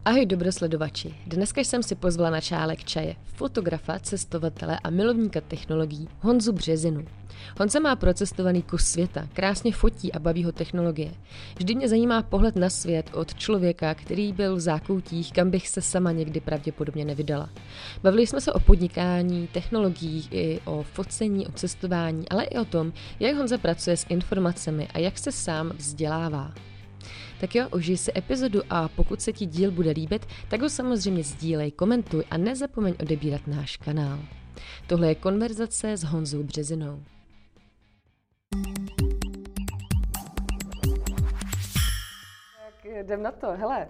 Ahoj dobrosledovači, dneska jsem si pozvala na čálek čaje fotografa, cestovatele a milovníka technologií Honzu Březinu. Honza má procestovaný kus světa, krásně fotí a baví ho technologie. Vždy mě zajímá pohled na svět od člověka, který byl v zákoutích, kam bych se sama někdy pravděpodobně nevydala. Bavili jsme se o podnikání, technologiích i o focení, o cestování, ale i o tom, jak Honza pracuje s informacemi a jak se sám vzdělává. Tak jo, užij si epizodu a pokud se ti díl bude líbit, tak ho samozřejmě sdílej, komentuj a nezapomeň odebírat náš kanál. Tohle je konverzace s Honzou Březinou. Tak jdem na to, hele.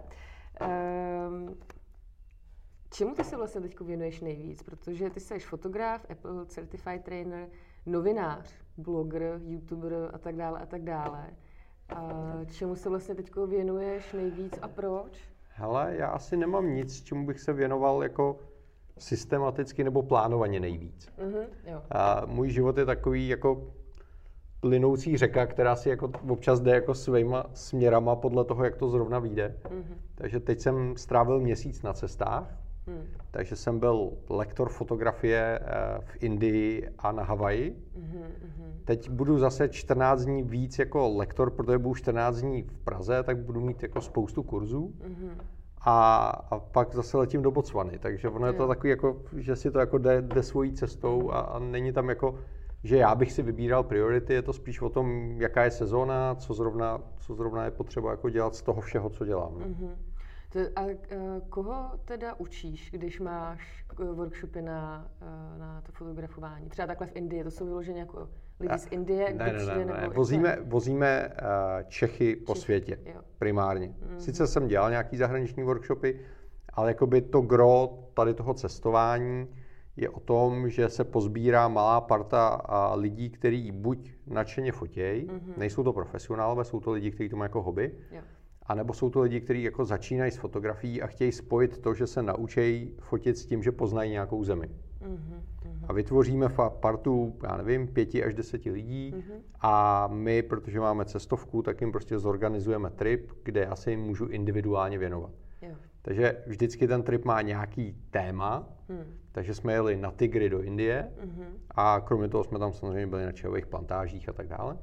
Čemu ty se vlastně teď věnuješ nejvíc? Protože ty jsi fotograf, Apple Certified Trainer, novinář, bloger, youtuber a tak dále a tak dále. A čemu se vlastně teď věnuješ nejvíc a proč? Hele, já asi nemám nic, čemu bych se věnoval jako systematicky nebo plánovaně nejvíc. Jo. A můj život je takový jako plynoucí řeka, která si jako občas jde jako svýma směrama podle toho, jak to zrovna vyjde. Takže teď jsem strávil měsíc na cestách. Takže jsem byl lektor fotografie v Indii a na Havaji. Teď budu zase 14 dní víc jako lektor, protože budu 14 dní v Praze, tak budu mít jako spoustu kurzů. A pak zase letím do Botswany. Takže ono je to takový, jako, že si to jako jde svojí cestou a není tam jako, že já bych si vybíral priority, je to spíš o tom, jaká je sezóna, co zrovna je potřeba jako dělat z toho všeho, co dělám. A koho teda učíš, když máš workshopy na to fotografování? Třeba takhle v Indii, to jsou vyloženě jako lidi z Indie? Ne. Vozíme Čechy po světě, primárně. Sice jsem dělal nějaký zahraniční workshopy, ale jakoby to gro tady toho cestování je o tom, že se pozbírá malá parta lidí, kteří buď nadšeně fotějí, nejsou to profesionálové, jsou to lidi, kteří to mají jako hobby, a nebo jsou to lidi, kteří jako začínají s fotografií a chtějí spojit to, že se naučí fotit s tím, že poznají nějakou zemi. A vytvoříme partu, já nevím, 5 až 10 lidí a my, protože máme cestovku, tak jim prostě zorganizujeme trip, kde já se jim můžu individuálně věnovat. Takže vždycky ten trip má nějaký téma, takže jsme jeli na tygry do Indie a kromě toho jsme tam samozřejmě byli na čajových plantážích a tak dále.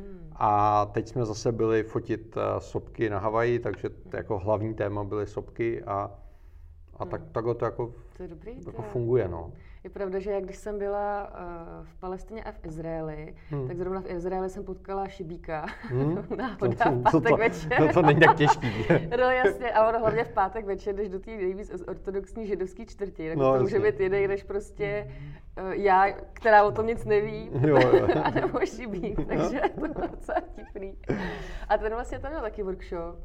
A teď jsme zase byli fotit sopky na Havaji, takže jako hlavní téma byly sopky a takhle to jako, to je dobrý, jako funguje. No. Je pravda, že jak když jsem byla v Palestině a v Izraeli, tak zrovna v Izraeli jsem potkala šibíka. Náhoda, v pátek večer. To není tak těžký. No jasně, a ono hlavně v pátek večer, když do té nejvíc ortodoxní židovský čtvrti, tak to může být jiný, než prostě já, která o tom nic neví, a nebo šibík, takže to je docela vtipný. A ten vlastně tam měl taky workshop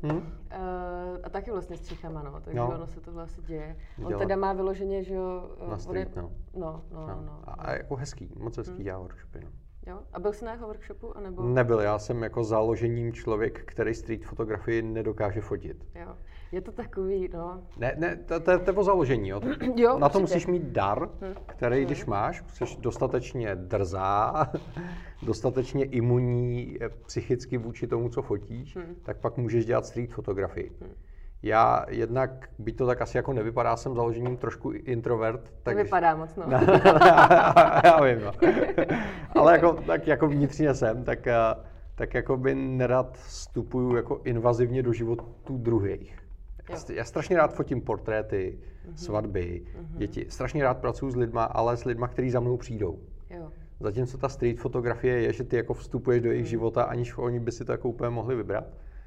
a taky vlastně s Čechama, no, takže ono se to vlastně děje. On teda má vyloženě, že jo, na street, No. A jako hezký, moc hezký dělá workshopy, no. Jo? A byl jsi na jeho workshopu, anebo? Nebyl, já jsem jako založením člověk, který street fotografii nedokáže fotit. Jo, je to takový, no. Ne, to je o založení, jo. Jo, na to musíš mít dar, který když máš, jsi dostatečně drzá, dostatečně imunní psychicky vůči tomu, co fotíš, tak pak můžeš dělat street fotografii. Já jednak, byť to tak asi jako nevypadá, jsem založením trošku introvert. Tak vypadá moc, no. Já vím, no. Ale tak jako vnitřně jsem, tak jako by nerad vstupuju jako invazivně do životů druhých. Já strašně rád fotím portréty, svatby, děti. Strašně rád pracuji s lidma, ale s lidma, kteří za mnou přijdou. Zatímco ta street fotografie je, že ty jako vstupuješ do jejich života, aniž oni by si to jako úplně mohli vybrat.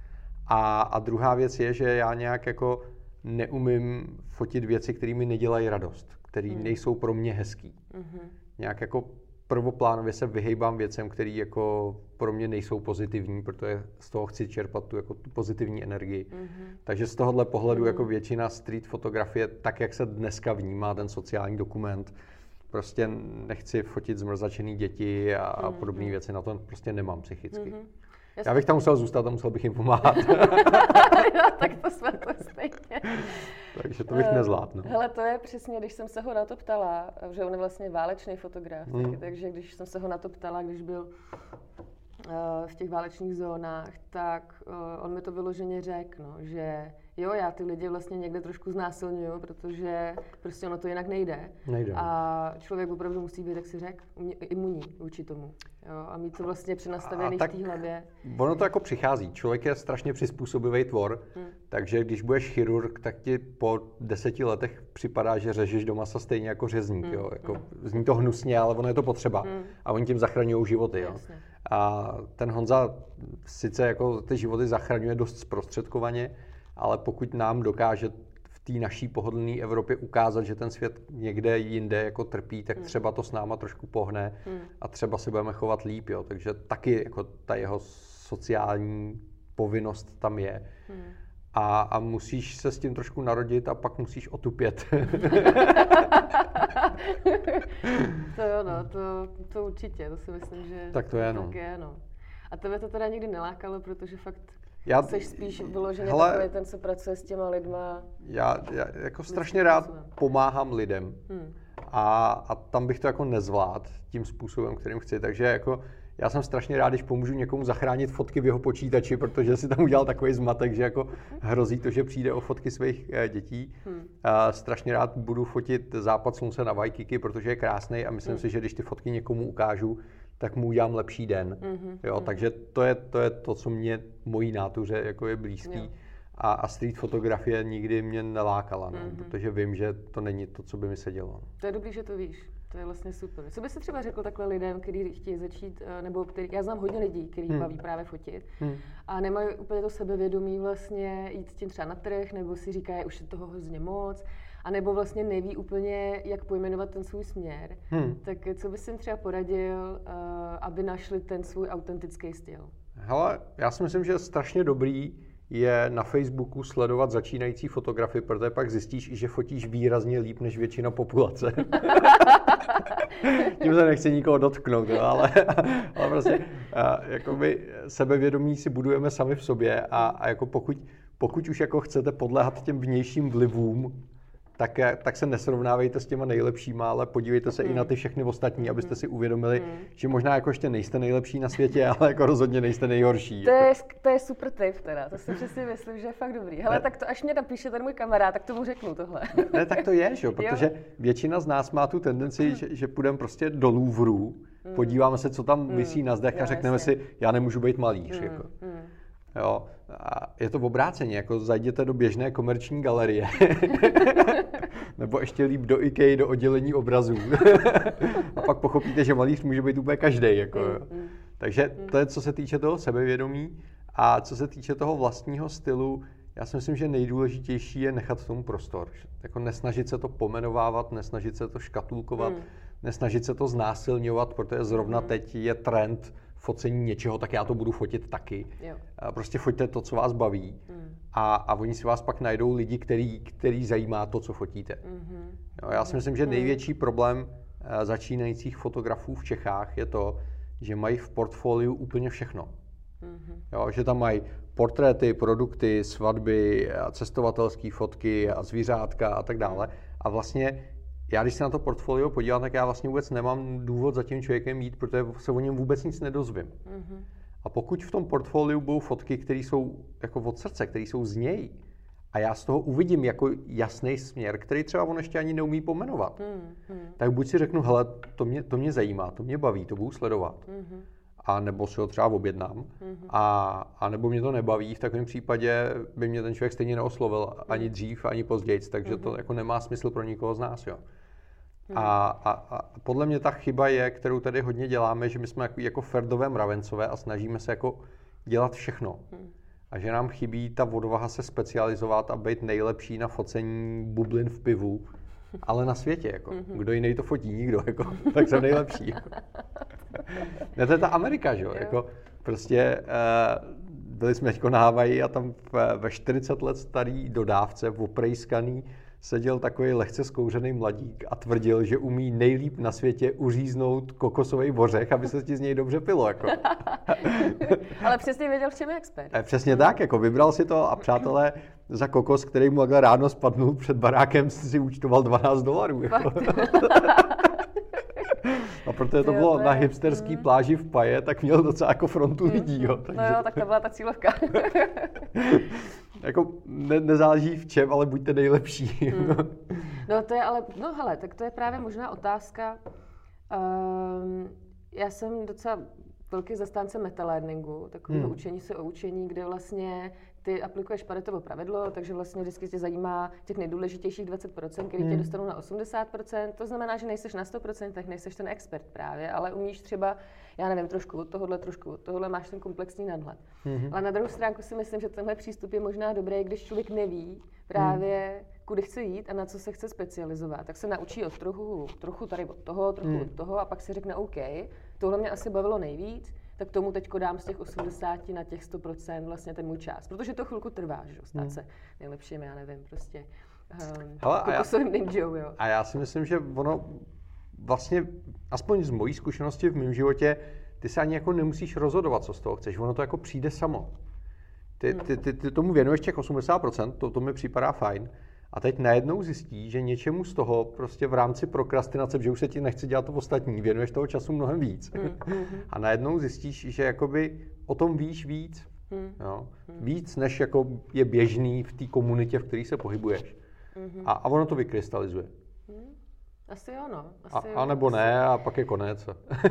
A druhá věc je, že já nějak jako neumím fotit věci, které mi nedělají radost, které nejsou pro mě hezký. Nějak jako prvoplánově se vyhejbám věcem, které jako pro mě nejsou pozitivní, protože z toho chci čerpat tu pozitivní energii. Takže z tohohle pohledu jako většina street fotografie, tak jak se dneska vnímá ten sociální dokument, prostě nechci fotit zmrzačený děti a podobné věci, na to prostě nemám psychicky. Já bych tam musel zůstat a musel bych jim pomáhat. Tak to jsme to stejně. Takže to bych nezvládl. No. Hele, to je přesně, když jsem se ho na to ptala, že on je vlastně válečný fotograf, takže když jsem se ho na to ptala, když byl v těch válečných zónách, tak on mi to vyloženě řekl, no, že jo, já ty lidi vlastně někde trošku znásilňuju, protože prostě ono to jinak nejde. Nejde. A člověk opravdu musí být, jak si řekl, imunní vůči tomu. Jo, a mít to vlastně přenastavený v té hlavě. Ono to jako přichází. Člověk je strašně přizpůsobivý tvor, takže když budeš chirurg, tak ti po 10 letech připadá, že řežeš do masa stejně jako řezník. Jo? Jako, zní to hnusně, ale ono je to potřeba. A oni tím zachraňují životy. Jo? A ten Honza sice jako ty životy zachraňuje dost zprostředkovaně, ale pokud nám dokáže v té naší pohodlné Evropě ukázat, že ten svět někde jinde jako trpí, tak třeba to s náma trošku pohne a třeba se budeme chovat líp. Jo? Takže taky jako ta jeho sociální povinnost tam je. A musíš se s tím trošku narodit a pak musíš otupět. To jo, no, to určitě, to si myslím, že tak to je, no. Tak je, no. A tebe to teda nikdy nelákalo, protože fakt jsi spíš vyloženě takový ten, co pracuje s těma lidma. Já jako strašně rád pomáhám lidem a tam bych to jako nezvládl tím způsobem, kterým chci, takže jako já jsem strašně rád, když pomůžu někomu zachránit fotky v jeho počítači, protože si tam udělal takový zmatek, že jako hrozí to, že přijde o fotky svých dětí. Strašně rád budu fotit západ slunce na Waikiki, protože je krásný a myslím si, že když ty fotky někomu ukážu, tak mu udělám lepší den. Jo, takže to je to, co mě mojí nátuře jako je blízký. A street fotografie nikdy mě nelákala, no, protože vím, že to není to, co by mi se dělo. To je dobrý, že to víš. To je vlastně super. Co by se třeba řekl takhle lidem, kteří chtějí začít, nebo já znám hodně lidí, kteří baví právě fotit a nemají úplně to sebevědomí vlastně jít s tím třeba na trh, nebo si říkají, už je toho hrozně moc, a nebo vlastně neví úplně, jak pojmenovat ten svůj směr. Tak co bys jim třeba poradil, aby našli ten svůj autentický styl? Hele, já si myslím, že je strašně dobrý je na Facebooku sledovat začínající fotografy, protože pak zjistíš, že fotíš výrazně líp než většina populace. Tím se nechci nikoho dotknout, ale prostě jakoby sebevědomí si budujeme sami v sobě a jako pokud už jako chcete podléhat těm vnějším vlivům, tak se nesrovnávejte s těma nejlepšíma, ale podívejte se i na ty všechny ostatní, abyste si uvědomili, že možná jako ještě nejste nejlepší na světě, ale jako rozhodně nejste nejhorší. To je super tip teda, to si přesně myslím, že je fakt dobrý. Hele, tak to až mě napíše ten můj kamarád, tak tomu řeknu tohle. Ne, tak to je, že? Protože většina z nás má tu tendenci, že půjdeme prostě do Louvru, podíváme se, co tam visí na zdech a řekneme si, já nemůžu být malíř. Jako. Jo, a je to v obráceně, jako zajděte do běžné komerční galerie, nebo ještě líp do IKEA, do oddělení obrazů. A pak pochopíte, že malíř může být úplně každej. Jako, takže to je, co se týče toho sebevědomí. A co se týče toho vlastního stylu, já si myslím, že nejdůležitější je nechat tomu prostor. Jako nesnažit se to pomenovávat, nesnažit se to škatulkovat, nesnažit se to znásilňovat, protože zrovna teď je trend focení něčeho, tak já to budu fotit taky. Jo. Prostě foťte to, co vás baví. A oni si vás pak najdou lidi, který zajímá to, co fotíte. Jo, já si myslím, že největší problém začínajících fotografů v Čechách je to, že mají v portfoliu úplně všechno. Jo, že tam mají portréty, produkty, svatby, cestovatelské fotky a zvířátka a tak dále. A vlastně já, když se na to portfolio podívám, tak já vlastně vůbec nemám důvod za tím člověkem jít, protože se o něm vůbec nic nedozvím. A pokud v tom portfoliu budou fotky, které jsou jako od srdce, které jsou z něj, a já z toho uvidím jako jasný směr, který třeba on ještě ani neumí pomenovat, tak buď si řeknu, hele, to mě zajímá, to mě baví, to budu sledovat. A nebo si ho třeba objednám, a nebo mě to nebaví, v takovém případě by mě ten člověk stejně neoslovil ani dřív, ani později, takže to jako nemá smysl pro nikoho z nás. Jo. A podle mě ta chyba je, kterou tady hodně děláme, že my jsme jako ferdové mravencové a snažíme se jako dělat všechno. A že nám chybí ta odvaha se specializovat a být nejlepší na focení bublin v pivu, ale na světě. Jako. Kdo jiný to fotí? Nikdo. Jako. Tak jsem nejlepší. Jako. To je ta Amerika, že jo? Jako, prostě byli jsme na Havaji a tam ve 40 let starý dodávce, oprejskaný, seděl takový lehce zkouřený mladík a tvrdil, že umí nejlíp na světě uříznout kokosový ořech, aby se ti z něj dobře pilo. Jako. Ale přesně věděl, v čem je expert. Přesně tak, jako vybral si to a přátelé, za kokos, který mu takhle ráno spadnul před barákem, si účtoval $12. Jako. A protože to bylo na hipsterský pláži v Paje, tak měl docela jako frontu lidí. Jo, takže... No jo, tak to byla ta cílovka. Jako nezáleží v čem, ale buďte nejlepší. No to je ale, no hele, tak to je právě možná otázka. Já jsem docela velký zastánce meta-learningu, takového učení se o učení, kde vlastně ty aplikuješ Paretovo pravidlo, takže vlastně vždycky tě zajímá těch nejdůležitějších 20%, který tě dostanou na 80%. To znamená, že nejseš na 100%, nejseš ten expert právě, ale umíš třeba, já nevím, trošku od tohohle máš ten komplexní nadhled. Ale na druhou stránku si myslím, že tenhle přístup je možná dobrý, když člověk neví právě, kudy chce jít a na co se chce specializovat. Tak se naučí od trochu tady od toho a pak si řekne OK, tohle mě asi bavilo nejvíc, tak tomu teďko dám z těch 80 na těch 100% vlastně ten můj čas. Protože to chvilku trvá, že stát se nejlepším, já nevím, prostě kokosovým ninjou, jo. A já si myslím, že ono vlastně, aspoň z mojí zkušenosti v mém životě, ty se ani jako nemusíš rozhodovat, co z toho chceš. Ono to jako přijde samo. Ty tomu věnuješ těch 80%, to mi připadá fajn. A teď najednou zjistíš, že něčemu z toho prostě v rámci prokrastinace, že už se ti nechce dělat to ostatní, věnuješ toho času mnohem víc. A najednou zjistíš, že jakoby o tom víš víc. Jo? Víc, než jako je běžný v té komunitě, v které se pohybuješ. A ono to vykrystalizuje. Asi jo, no. A nebo ne, a pak je konec.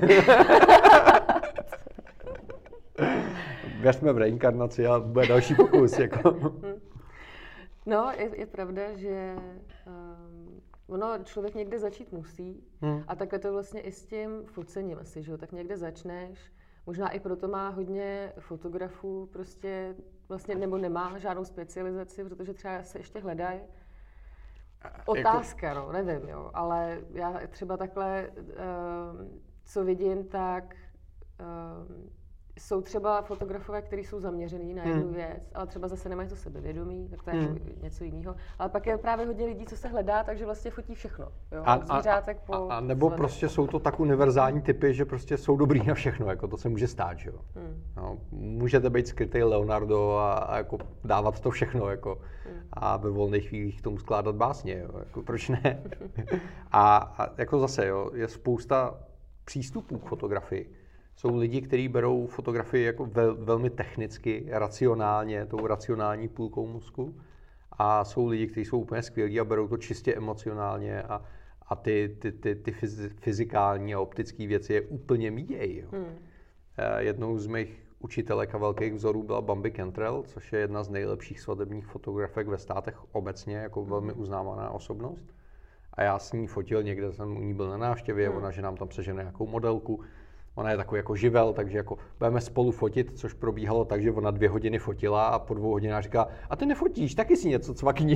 Věřme v reinkarnaci a bude další pokus. Jako. No, je pravda, že člověk někde začít musí a takhle to vlastně i s tím focením asi, že jo, tak někde začneš, možná i proto má hodně fotografů prostě vlastně nebo nemá žádnou specializaci, protože třeba se ještě hledají. Otázka, no, nevím, jo, ale já třeba takhle, co vidím, tak jsou třeba fotografové, kteří jsou zaměřený na jednu věc, ale třeba zase nemají to sebevědomí, tak to je něco jiného. Ale pak je právě hodně lidí, co se hledá, takže vlastně fotí všechno. Jo? A nebo prostě jsou to tak univerzální typy, že prostě jsou dobrý na všechno, jako to se může stát, že jo. No, můžete být skrytý Leonardo a jako dávat to všechno, jako a ve volných chvílích k tomu skládat básně, jo, jako proč ne? a jako zase, jo, je spousta přístupů k fotografii. Jsou lidi, kteří berou fotografii jako velmi technicky, racionálně, tou racionální půlkou mozku. A jsou lidi, kteří jsou úplně skvělí a berou to čistě emocionálně a ty fyzikální a optické věci je úplně mídějí. Jednou z mých učitelek a velkých vzorů byla Bambi Cantrell, což je jedna z nejlepších svatebních fotografek ve státech obecně, jako velmi uznávaná osobnost. A já s ní fotil, někde jsem u ní byl na návštěvě, ona, že nám tam sežene nějakou modelku. Ona je takový jako živel, takže jako budeme spolu fotit, což probíhalo tak, že ona 2 hodiny fotila a po 2 hodinách říká, a ty nefotíš, taky si něco cvakni.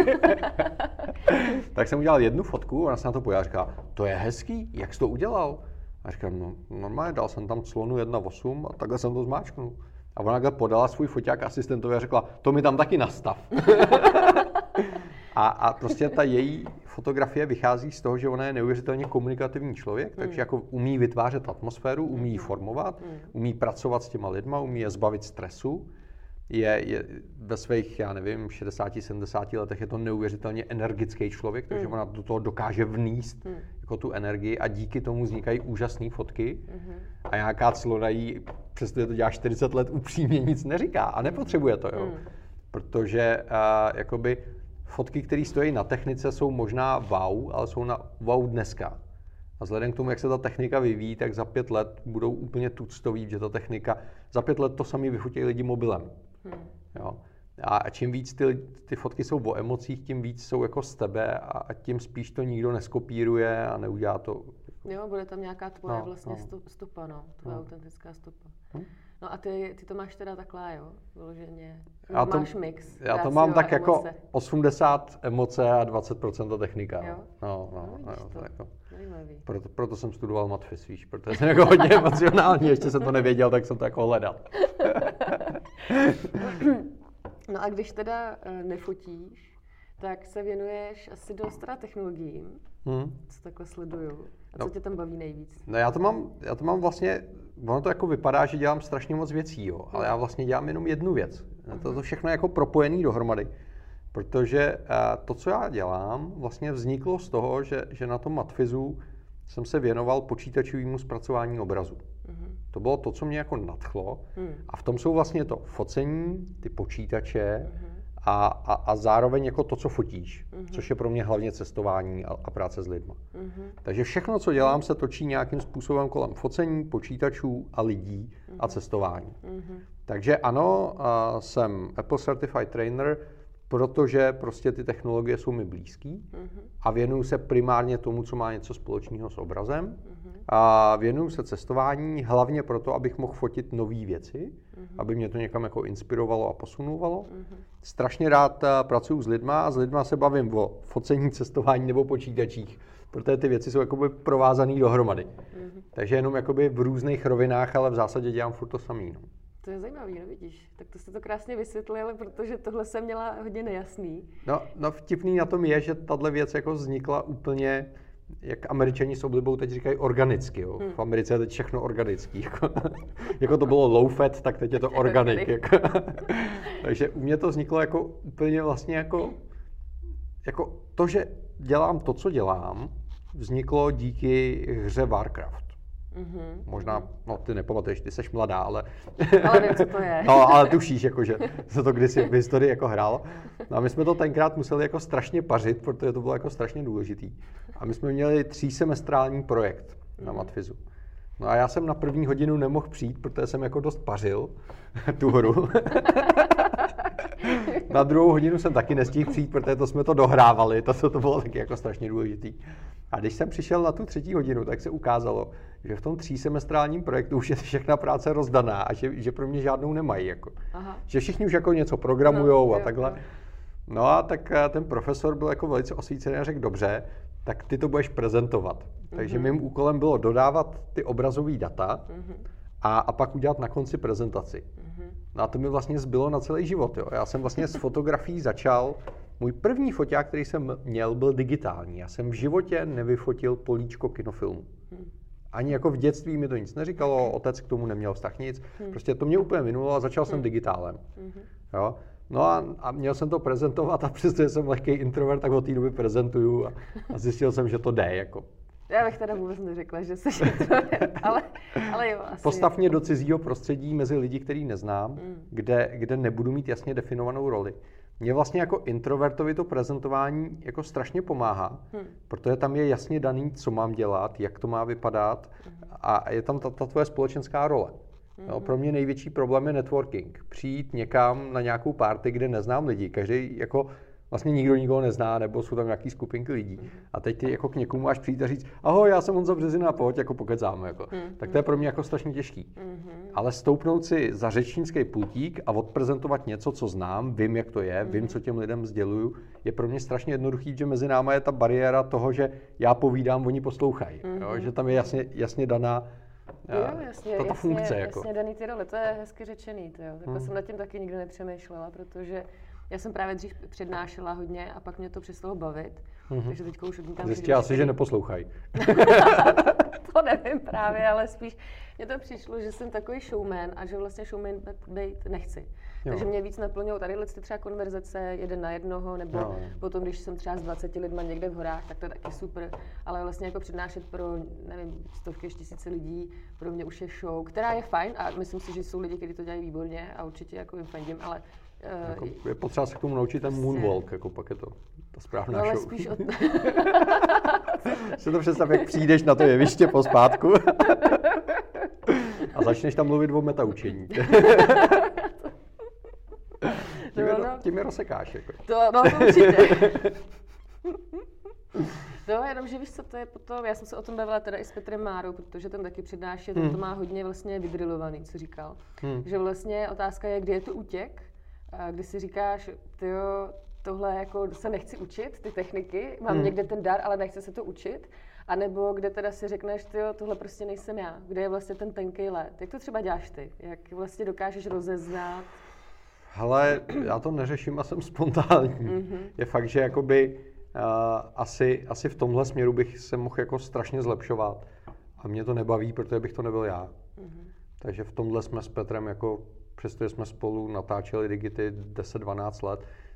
Tak jsem udělal jednu fotku, ona se na to podívala a říká, to je hezký, jak jsi to udělal? A říkám, no normálně, dal jsem tam clonu 1.8 a takhle jsem to zmáčknul. A ona takhle podala svůj foťák asistentovi a řekla, to mi tam taky nastav. A prostě ta její fotografie vychází z toho, že ona je neuvěřitelně komunikativní člověk, takže jako umí vytvářet atmosféru, umí ji formovat, umí pracovat s těma lidma, umí je zbavit stresu. Je ve svých, já nevím, 60-70 letech je to neuvěřitelně energický člověk, takže ona do toho dokáže vníst jako tu energii a díky tomu vznikají úžasné fotky. A nějaká clona jí, přestože to dělá 40 let, upřímně nic neříká a nepotřebuje to, jo. Protože jakoby fotky, které stojí na technice, jsou možná wow, ale jsou na wow dneska. A vzhledem k tomu, jak se ta technika vyvíjí, tak za 5 let budou úplně tuctový, že ta technika, za 5 let to samý vyfotí lidi mobilem. Jo? A čím víc ty fotky jsou o emocích, tím víc jsou jako z tebe a tím spíš to nikdo neskopíruje a neudělá to. Jo, bude tam nějaká tvoje stopa, tvoje autentická stopa. No a ty to máš teda takhle, jo, vyloženě. Máš mix. Já to mám tak jako 80 emoce a 20% technika. Jo? No, jako. Proto jsem studoval matfis, víš, protože jsem jako hodně emocionální, ještě jsem to nevěděl, tak jsem to jako hledal. No a když teda nefotíš, tak se věnuješ asi dost teda technologiím, co takhle sleduju. A co tě tam baví nejvíc? No já to mám vlastně, ono to jako vypadá, že dělám strašně moc věcí, jo, ale já vlastně dělám jenom jednu věc. To všechno je jako propojený dohromady. Protože to, co já dělám, vlastně vzniklo z toho, že na tom matfizu jsem se věnoval počítačovému zpracování obrazu. To bylo to, co mě jako nadchlo. A v tom jsou vlastně to focení, ty počítače a zároveň jako to, co fotíš, což je pro mě hlavně cestování a práce s lidma. Takže všechno, co dělám, se točí nějakým způsobem kolem focení, počítačů a lidí a cestování. Takže ano, jsem Apple Certified Trainer, protože prostě ty technologie jsou mi blízký a věnuju se primárně tomu, co má něco společného s obrazem. A věnuju se cestování hlavně proto, abych mohl fotit nové věci, aby mě to někam jako inspirovalo a posunovalo. Strašně rád pracuju s lidma a s lidma se bavím o focení, cestování nebo počítačích, protože ty věci jsou jakoby provázané dohromady. Takže jenom jakoby v různých rovinách, ale v zásadě dělám furt to samý. No. To je zajímavý, no vidíš. Tak to jste to krásně vysvětlili, protože tohle jsem měla hodně nejasný. No vtipný na tom je, že tahle věc jako vznikla úplně, jak Američani s oblibou teď říkají, organicky. Jo. V Americe je teď všechno organický. Jako to bylo low fat, tak teď je to organic. Jako. Takže u mě to vzniklo jako úplně vlastně jako to, že dělám to, co dělám, vzniklo díky hře Warcraft. Možná, no ty nepamatuješ, ty seš mladá, ale... Ale vím, co to je. No, ale tušíš, jako, že se to kdysi v historii jako hrálo. No a my jsme to tenkrát museli jako strašně pařit, protože to bylo jako strašně důležitý. A my jsme měli 3semestrální projekt na matfizu. No a já jsem na první hodinu nemohl přijít, protože jsem jako dost pařil tu hru. Na druhou hodinu jsem taky nestihl přijít, protože to jsme to dohrávali, to bylo taky jako strašně důležitý. A když jsem přišel na tu 3. hodinu, tak se ukázalo, že v tom 3semestrálním projektu už je všechna práce rozdaná a že pro mě žádnou nemají. Jako. Že všichni už jako něco programujou a takhle. No a tak ten profesor byl jako velice osvícený a řekl, dobře, tak ty to budeš prezentovat. Takže mým úkolem bylo dodávat ty obrazové data a pak udělat na konci prezentaci. No a to mi vlastně zbylo na celý život. Jo. Já jsem vlastně s fotografií začal. Můj první foťák, který jsem měl, byl digitální. Já jsem v životě nevyfotil políčko kinofilmu. Ani jako v dětství mi to nic neříkalo, otec k tomu neměl vztah nic. Prostě to mě úplně minulo a začal jsem digitálem. Jo. No a měl jsem to prezentovat a přestože jsem lehký introvert, tak od té doby prezentuju a zjistil jsem, že to jde. Jako. Já bych teda vůbec neřekla, že jsi introvert, ale jo, asi. Postav mě do cizího prostředí mezi lidi, který neznám, kde nebudu mít jasně definovanou roli. Mně vlastně jako introvertovi to prezentování jako strašně pomáhá, protože tam je jasně daný, co mám dělat, jak to má vypadat a je tam ta tvoje společenská role. No, pro mě největší problém je networking. Přijít někam na nějakou party, kde neznám lidi. Každý jako vlastně nikdo nikoho nezná, nebo jsou tam nějaký skupinky lidí. A teď ty jako k někomu máš přijít a říct, ahoj, já jsem Honza Březina, pojď, jako pokecáme. Jako. Tak to je pro mě jako strašně těžký. Ale stoupnout si za řečnický pultík a odprezentovat něco, co znám, vím, jak to je, vím, co těm lidem sděluju, je pro mě strašně jednoduchý, že mezi náma je ta bariéra toho, že já povídám, oni poslouchají. Jo? Že tam je jasně daná tato funkce. Jasně daný ty role, to je hezky řečený. Takhle jsem nad tím taky nikdy nepřemýšlela, protože já jsem právě dřív přednášela hodně a pak mě to přestalo bavit, takže teďka už odmítám. Zjistila si, že neposlouchají. To nevím právě, ale spíš mně to přišlo, že jsem takový showman a že vlastně showman být nechci. Jo. Takže mě víc naplňují tadyhle třeba konverzace 1 na 1, nebo potom, když jsem třeba s 20 lidma někde v horách, tak to je taky super. Ale vlastně jako přednášet pro, nevím, stovky až tisíce lidí, pro mě už je show, která je fajn a myslím si, že jsou lidi, kteří to dělají výborně a určitě jako jim fandím, ale jako je potřeba se k tomu naučit ten moonwalk, jako pak je to ta správná ale show. Spíš Si to představ, jak přijdeš na to jeviště pospátku a začneš tam mluvit o metaučení. Tím je rozsekáš. Jako. To určitě. No, jenom, že víš, co to je potom, já jsem se o tom bavila teda i s Petrem Márou, protože ten taky přednáší, ten to má hodně vlastně vydrilovaný, co říkal. Že vlastně otázka je, kdy je to útěk, a kdy si říkáš, tyjo, tohle jako se nechci učit, ty techniky, mám někde ten dar, ale nechci se to učit, anebo kde teda si řekneš, tyjo, tohle prostě nejsem já, kde je vlastně ten tenkej led. Jak to třeba děláš ty? Jak vlastně dokážeš rozeznat? Hele, já to neřeším a jsem spontánní. Je fakt, že jakoby asi v tomhle směru bych se mohl jako strašně zlepšovat a mě to nebaví, protože bych to nebyl já. Takže v tomhle jsme s Petrem jako, přestože jsme spolu natáčeli Digity 10-12 let,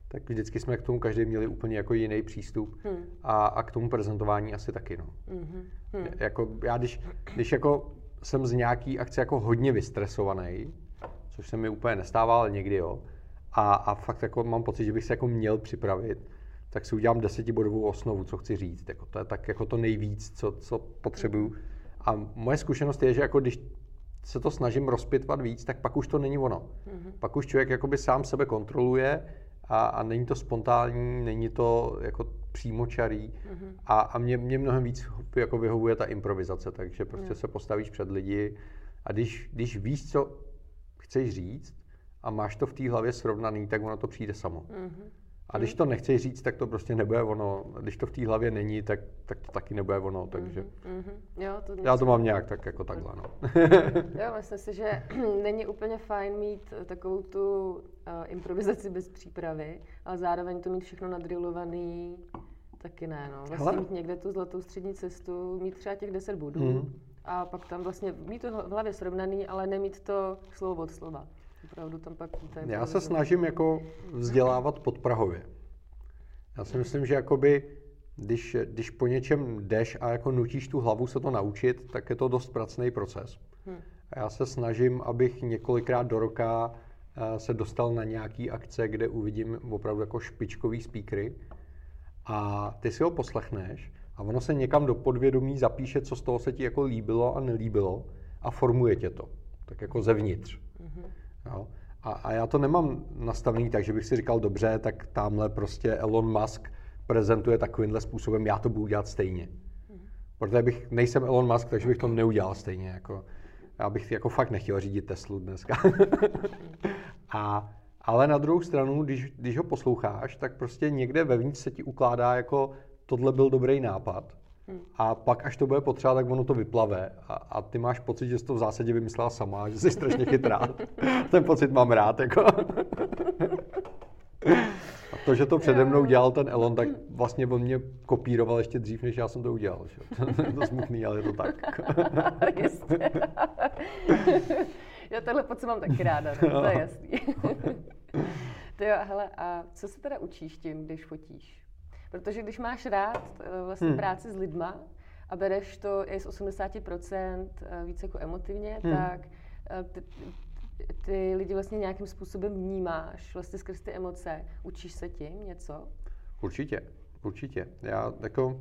tak vždycky jsme k tomu každý měli úplně jako jiný přístup a k tomu prezentování asi taky, no. Jako já, když jako jsem z nějaký akce jako hodně vystresovaný, což se mi úplně nestává, ale někdy jo, a fakt jako mám pocit, že bych se jako měl připravit, tak si udělám 10bodovou osnovu, co chci říct. Jako to je tak jako to nejvíc, co potřebuju. A moje zkušenost je, že jako když se to snažím rozpitvat víc, tak pak už to není ono. Pak už člověk jakoby sám sebe kontroluje a není to spontánní, není to jako přímočarý a mě mnohem víc jako vyhovuje ta improvizace, takže prostě se postavíš před lidi a když víš, co chceš říct a máš to v té hlavě srovnaný, tak ono to přijde samo. A když to nechceš říct, tak to prostě nebude ono. Když to v té hlavě není, tak to taky nebude ono, takže Jo, já to mám nějak tak jako takhle, no. Jo, myslím si, že není úplně fajn mít takovou tu improvizaci bez přípravy, ale zároveň to mít všechno nadrilovaný, taky ne, no. Vlastně mít někde tu zlatou střední cestu, mít třeba těch 10 bodů a pak tam vlastně mít to v hlavě srovnaný, ale nemít to slovo od slova. Opravdu tam pak já se snažím jako vzdělávat podprahově. Já si myslím, že jakoby, když po něčem jdeš a jako nutíš tu hlavu se to naučit, tak je to dost pracný proces. A já se snažím, abych několikrát do roka se dostal na nějaký akce, kde uvidím opravdu jako špičkový speakery a ty si ho poslechneš a ono se někam do podvědomí zapíše, co z toho se ti jako líbilo a nelíbilo a formuje tě to, tak jako zevnitř. Jo? A já to nemám nastavený tak, že bych si říkal, dobře, tak tamhle prostě Elon Musk prezentuje takovýmhle způsobem, já to budu dělat stejně. Protože nejsem Elon Musk, takže bych to neudělal stejně. Jako, já bych jako fakt nechtěl řídit Teslu dneska. Ale na druhou stranu, když ho posloucháš, tak prostě někde vevnitř se ti ukládá jako tohle byl dobrý nápad. A pak, až to bude potřeba, tak ono to vyplave. A ty máš pocit, že jsi to v zásadě vymyslela sama, že jsi strašně chytrá. Ten pocit mám rád. Jako. A to, že to přede mnou dělal ten Elon, tak vlastně on mě kopíroval ještě dřív, než já jsem to udělal. Že? Je to smutný, ale je to tak. Jistě. Já tenhle pocit mám taky ráda, to je jasný. To jo, hele, a co se teda učíš tím, když fotíš? Protože když máš rád vlastně práci s lidma a bereš to i z 80% víc jako emotivně, tak ty lidi vlastně nějakým způsobem vnímáš vlastně skrz ty emoce. Učíš se tím něco? Určitě. Já jako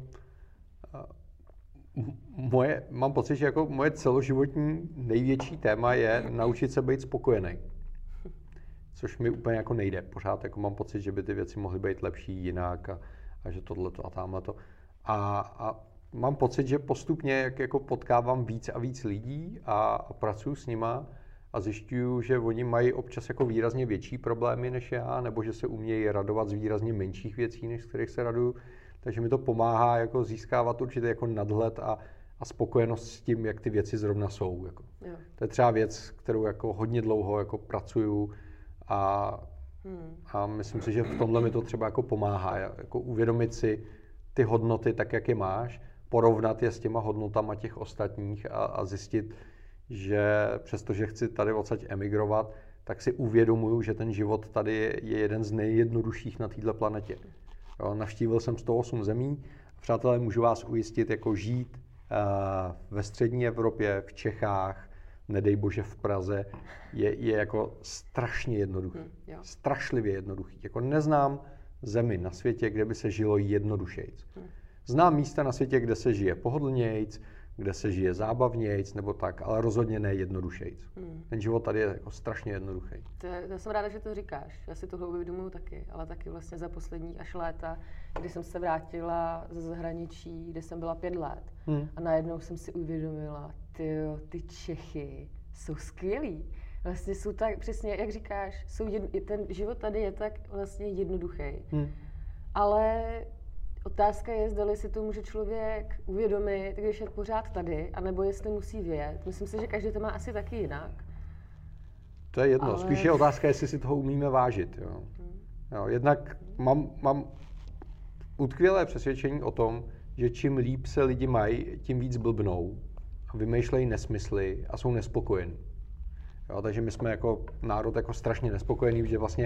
mám pocit, že jako moje celoživotní největší téma je naučit se být spokojený. Což mi úplně jako nejde. Pořád jako mám pocit, že by ty věci mohly být lepší jinak a že tohleto a támhleto. A mám pocit, že postupně jak jako potkávám víc a víc lidí a pracuji s nima a zjišťuju, že oni mají občas jako výrazně větší problémy než já, nebo že se umějí radovat z výrazně menších věcí, než z kterých se raduju. Takže mi to pomáhá jako získávat určitě jako nadhled a spokojenost s tím, jak ty věci zrovna jsou. Jako. To je třeba věc, kterou jako hodně dlouho jako pracuju a myslím si, že v tomhle mi to třeba jako pomáhá. Jako uvědomit si ty hodnoty tak, jak je máš, porovnat je s těma hodnotama těch ostatních a zjistit, že přestože chci tady odsaď emigrovat, tak si uvědomuju, že ten život tady je jeden z nejjednodušších na této planetě. Jo, navštívil jsem 108 zemí. Přátelé, můžu vás ujistit, jako žít ve střední Evropě, v Čechách, nedej bože v Praze, je jako strašně jednoduchý. Strašlivě jednoduchý. Jako neznám zemi na světě, kde by se žilo jednodušejc. Znám místa na světě, kde se žije pohodlnějc, kde se žije zábavnějc nebo tak, ale rozhodně ne jednodušejc. Ten život tady je jako strašně jednoduchý. Já jsem ráda, že to říkáš. Já si tohle uvědomuji taky, ale taky vlastně za poslední až léta, kdy jsem se vrátila ze zahraničí, kde jsem byla 5 let a najednou jsem si uvědomila, ty Čechy jsou skvělí. Vlastně jsou tak, přesně jak říkáš, ten život tady je tak vlastně jednoduchý. Ale otázka je, zdali si to může člověk uvědomit, když je pořád tady, anebo jestli musí vědět. Myslím si, že každý to má asi taky jinak. To je jedno. Ale spíš je otázka, jestli si toho umíme vážit. Jo. Jo, jednak mám utkvělé přesvědčení o tom, že čím líp se lidi mají, tím víc blbnou a vymýšlejí nesmysly a jsou nespokojení. Jo, takže my jsme jako národ jako strašně nespokojení, že vlastně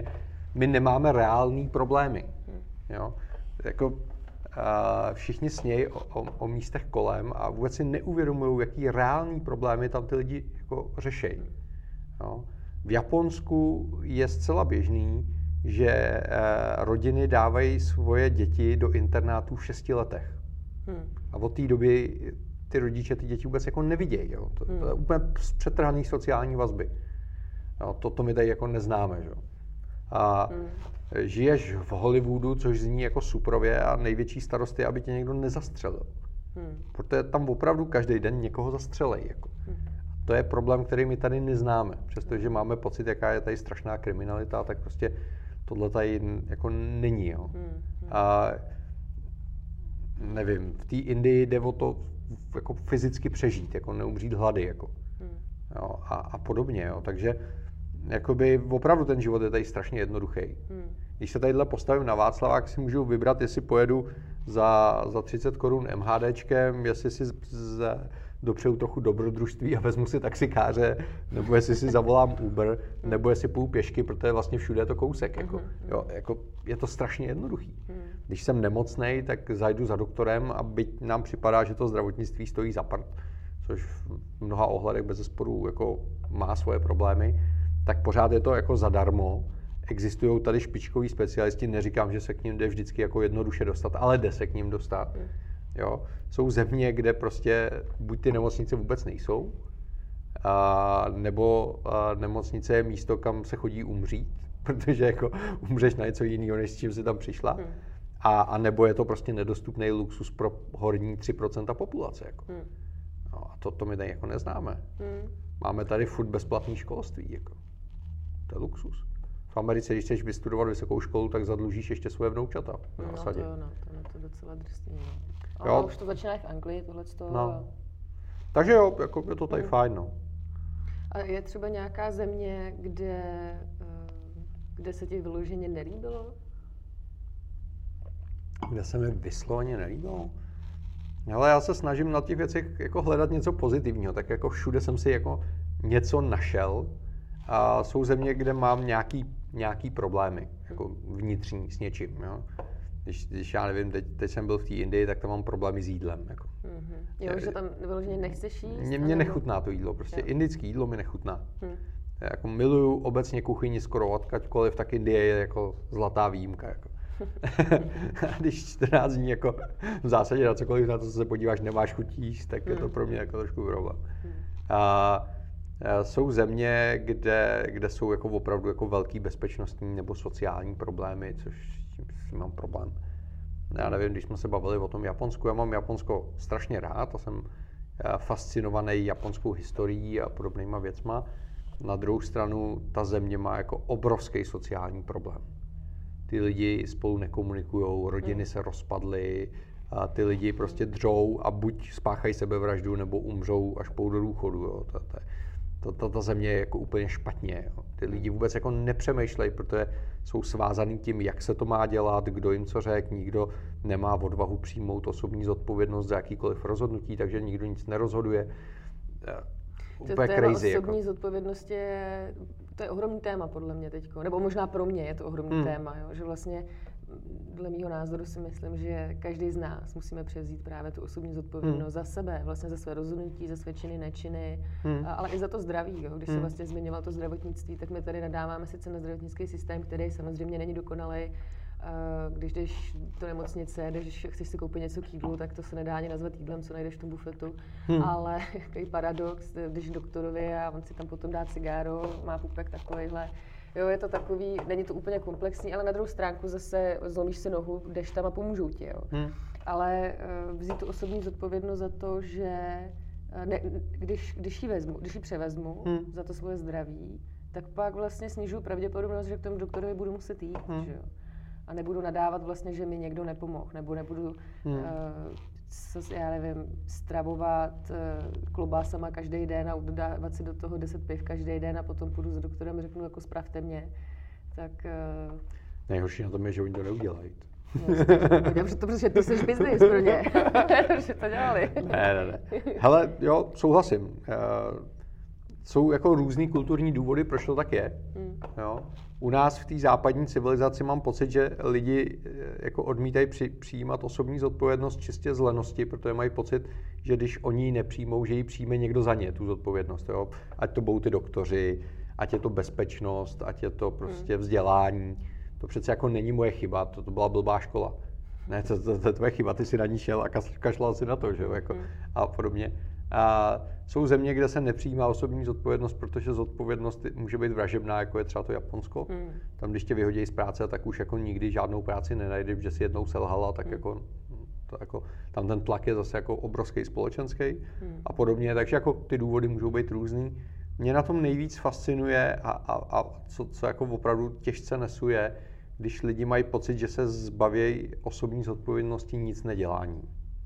My nemáme reální problémy. Jo? Jako, všichni snějí o místech kolem a vůbec si neuvědomují, jaký reální problémy tam ty lidi jako řešejí. Jo? V Japonsku je zcela běžný, že rodiny dávají svoje děti do internátu v 6 letech. A od té doby ty rodiče ty děti vůbec jako nevidějí. Jo? To je úplně přetrhaný sociální vazby. Jo? To my tady jako neznáme. Že? A žiješ v Hollywoodu, což zní jako suprově a největší starost je, aby tě někdo nezastřelil. Protože tam opravdu každý den někoho zastřelej. Jako. To je problém, který my tady neznáme. Přestože máme pocit, jaká je tady strašná kriminalita, tak prostě tohle tady jako není. Jo. A nevím, v té Indii jde o to jako fyzicky přežít, jako neumřít hlady. Jako. Jo, a podobně. Jo. Takže jakoby opravdu ten život je tady strašně jednoduchý. Když se tadyhle postavím na Václavák, si můžu vybrat, jestli pojedu za 30 korun MHDčkem, jestli si dopřeju trochu dobrodružství a vezmu si taxikáře, nebo jestli si zavolám Uber, nebo jestli půjdu pěšky, protože vlastně všude je to kousek. Jako je to strašně jednoduchý. Když jsem nemocnej, tak zajdu za doktorem a byť nám připadá, že to zdravotnictví stojí za prd, což v mnoha ohledech bezesporu jako má svoje problémy, tak pořád je to jako zadarmo. Existují tady špičkoví specialisti, neříkám, že se k ním jde vždycky jako jednoduše dostat, ale jde se k ním dostat. Jo. Jsou země, kde prostě buď ty nemocnice vůbec nejsou, nebo nemocnice je místo, kam se chodí umřít, protože jako umřeš na něco jiného, než s čím jsi tam přišla. A nebo je to prostě nedostupný luxus pro horní 3% populace. Jako. No, a to my tady jako neznáme. Máme tady furt bezplatné školství. Jako. To je luxus. V Americe, když chceš vystudovat vysokou školu, tak zadlužíš ještě svoje vnoučata. To je docela drsný. Ale už to začíná v Anglii, tohleto. No. Takže jo, jako je to tady fajn. No. A je třeba nějaká země, kde se ti vyloženě nelíbilo? Kde se mi vysloveně nelíbilo? Ale já se snažím na těch věcech jako hledat něco pozitivního, tak jako všude jsem si jako něco našel. A jsou země, kde mám nějaký problémy, jako vnitřní s něčím. Jo? Když já nevím, teď jsem byl v té Indii, tak tam mám problémy s jídlem. Jako. Jo, že tam vyloženě nechceš jíst? Mě nechutná to jídlo, prostě indické jídlo mi nechutná. Já jako miluju obecně kuchyni skoro odkaďkoliv, tak Indie je jako zlatá výjimka. Jako. Když 14 dní jako v zásadě na cokoliv, na to, co se podíváš, nemáš chuť jíst, tak je to pro mě jako trošku problém. Jsou země, kde jsou jako opravdu jako velký bezpečnostní nebo sociální problémy, což s tím mám problém. Já nevím, když jsme se bavili o tom Japonsku, já mám Japonsko strašně rád a jsem fascinovaný japonskou historií a podobnýma věcma. Na druhou stranu ta země má jako obrovský sociální problém. Ty lidi spolu nekomunikujou, rodiny se rozpadly, a ty lidi prostě dřou a buď spáchají sebevraždu, nebo umřou až půjdou do důchodu. Jo. Ta země je jako úplně špatně. Jo. Ty lidi vůbec jako nepřemýšlejí, protože jsou svázaný tím, jak se to má dělat, kdo jim co řekl, nikdo nemá odvahu přijmout osobní zodpovědnost za jakýkoliv rozhodnutí, takže nikdo nic nerozhoduje. Úplně crazy. Osobní zodpovědnost to je ohromný téma podle mě teďko, nebo možná pro mě je to ohromný téma, jo? Že vlastně dle mýho názoru si myslím, že každý z nás musíme převzít právě tu osobní zodpovědnost za sebe, vlastně za své rozhodnutí, za své činy, nečiny, ale i za to zdraví. Jo? Když se vlastně zmiňoval to zdravotnictví, tak my tady nadáváme sice na zdravotnický systém, který samozřejmě není dokonalý. Když jdeš do nemocnice, když chceš si koupit něco k jídlu, tak to se nedá ani nazvat jídlem, co najdeš v tom bufetu. Ale takový paradox, když doktorovi a on si tam potom dá cigáro, má pupek takovejhle. Jo, je to takový, není to úplně komplexní, ale na druhou stránku zase zlomíš si nohu, jdeš tam a pomůžou ti. Jo. Ale vzít tu osobní zodpovědnost za to, že když ji převezmu za to svoje zdraví, tak pak vlastně snižuju pravděpodobnost, že k tomu doktorovi budu muset jít. Že jo. A nebudu nadávat vlastně, že mi někdo nepomohl, nebo nebudu, já nevím, stravovat klobásama každý den a dodávat si do toho 10 piv každý den a potom půjdu za doktorem a řeknu, jako spravte mě. Tak... Nejhorší na tom je, že oni to neudělají. Protože to jsi biznis pro ně. Že to dělali. Ne. Hele, jo, souhlasím. jsou jako různý kulturní důvody, proč to tak je. Jo. U nás v té západní civilizaci mám pocit, že lidi jako odmítají přijímat osobní zodpovědnost čistě z lenosti, protože mají pocit, že když oni ji nepřijmou, že ji přijme někdo za ně, tu zodpovědnost. Jo. Ať to budou ty doktoři, ať je to bezpečnost, ať je to prostě vzdělání. To přece jako není moje chyba, to byla blbá škola. Ne, to je tvoje chyba, ty si na ní šel a kašlal si na to, že jo, jako, a podobně. A jsou země, kde se nepřijímá osobní zodpovědnost, protože zodpovědnost může být vražebná, jako je třeba to Japonsko. Tam, když tě vyhodí z práce, tak už jako nikdy žádnou práci nenajdeš, že si jednou selhala, tak jako tam ten tlak je zase jako obrovský společenský a podobně. Takže jako ty důvody můžou být různý. Mě na tom nejvíc fascinuje a co jako opravdu těžce nesu je, když lidi mají pocit, že se zbaví osobní zodpovědnosti nic nedělání.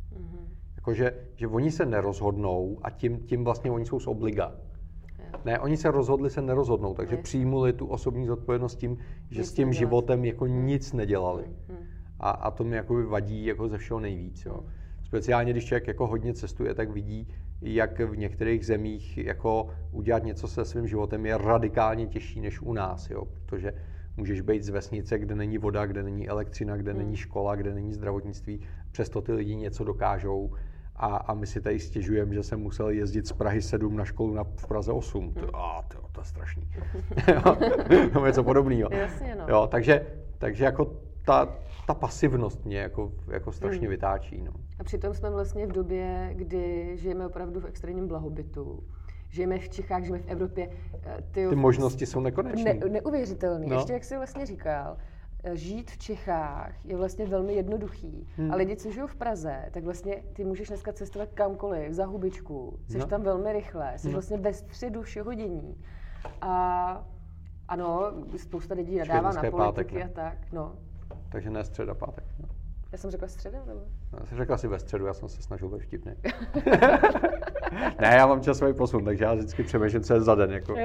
Jakože že oni se nerozhodnou a tím vlastně oni jsou z obliga. Ne, oni se rozhodli se nerozhodnou, takže přijmuli tu osobní zodpovědnost tím, že nic s tím životem jako nic nedělali. A to mi jako vadí jako ze všeho nejvíc. Jo. Speciálně, když člověk jako hodně cestuje, tak vidí, jak v některých zemích jako udělat něco se svým životem je radikálně těžší než u nás, jo, protože můžeš být z vesnice, kde není voda, kde není elektřina, kde není škola, kde není zdravotnictví, přesto ty lidi něco dokážou a my si tady stěžujeme, že jsem musel jezdit z Prahy 7 na školu v Praze 8. To je strašný. To je něco podobného. Jo, takže jako ta pasivnost mě jako strašně vytáčí. No. A přitom jsme vlastně v době, kdy žijeme opravdu v extrémním blahobytu. Žijeme v Čechách, žijeme v Evropě. Ty možnosti jsou nekonečné. Neuvěřitelné. No. Ještě jak jsi vlastně říkal, žít v Čechách je vlastně velmi jednoduchý. A lidi, co žijou v Praze, tak vlastně ty můžeš dneska cestovat kamkoliv, za hubičku. Jsi tam velmi rychle, jsi vlastně ve středu všeho dění. A ano, spousta lidí nadává na politiky pátek, a tak. No. Takže ne středa, pátek. No. Já jsem řekla středa, nebo? Já jsem řekla si ve středu, já jsem se snažil být vtipný. Ne, já mám časový posun, takže já vždycky přemýšlím, co je za den. Jako.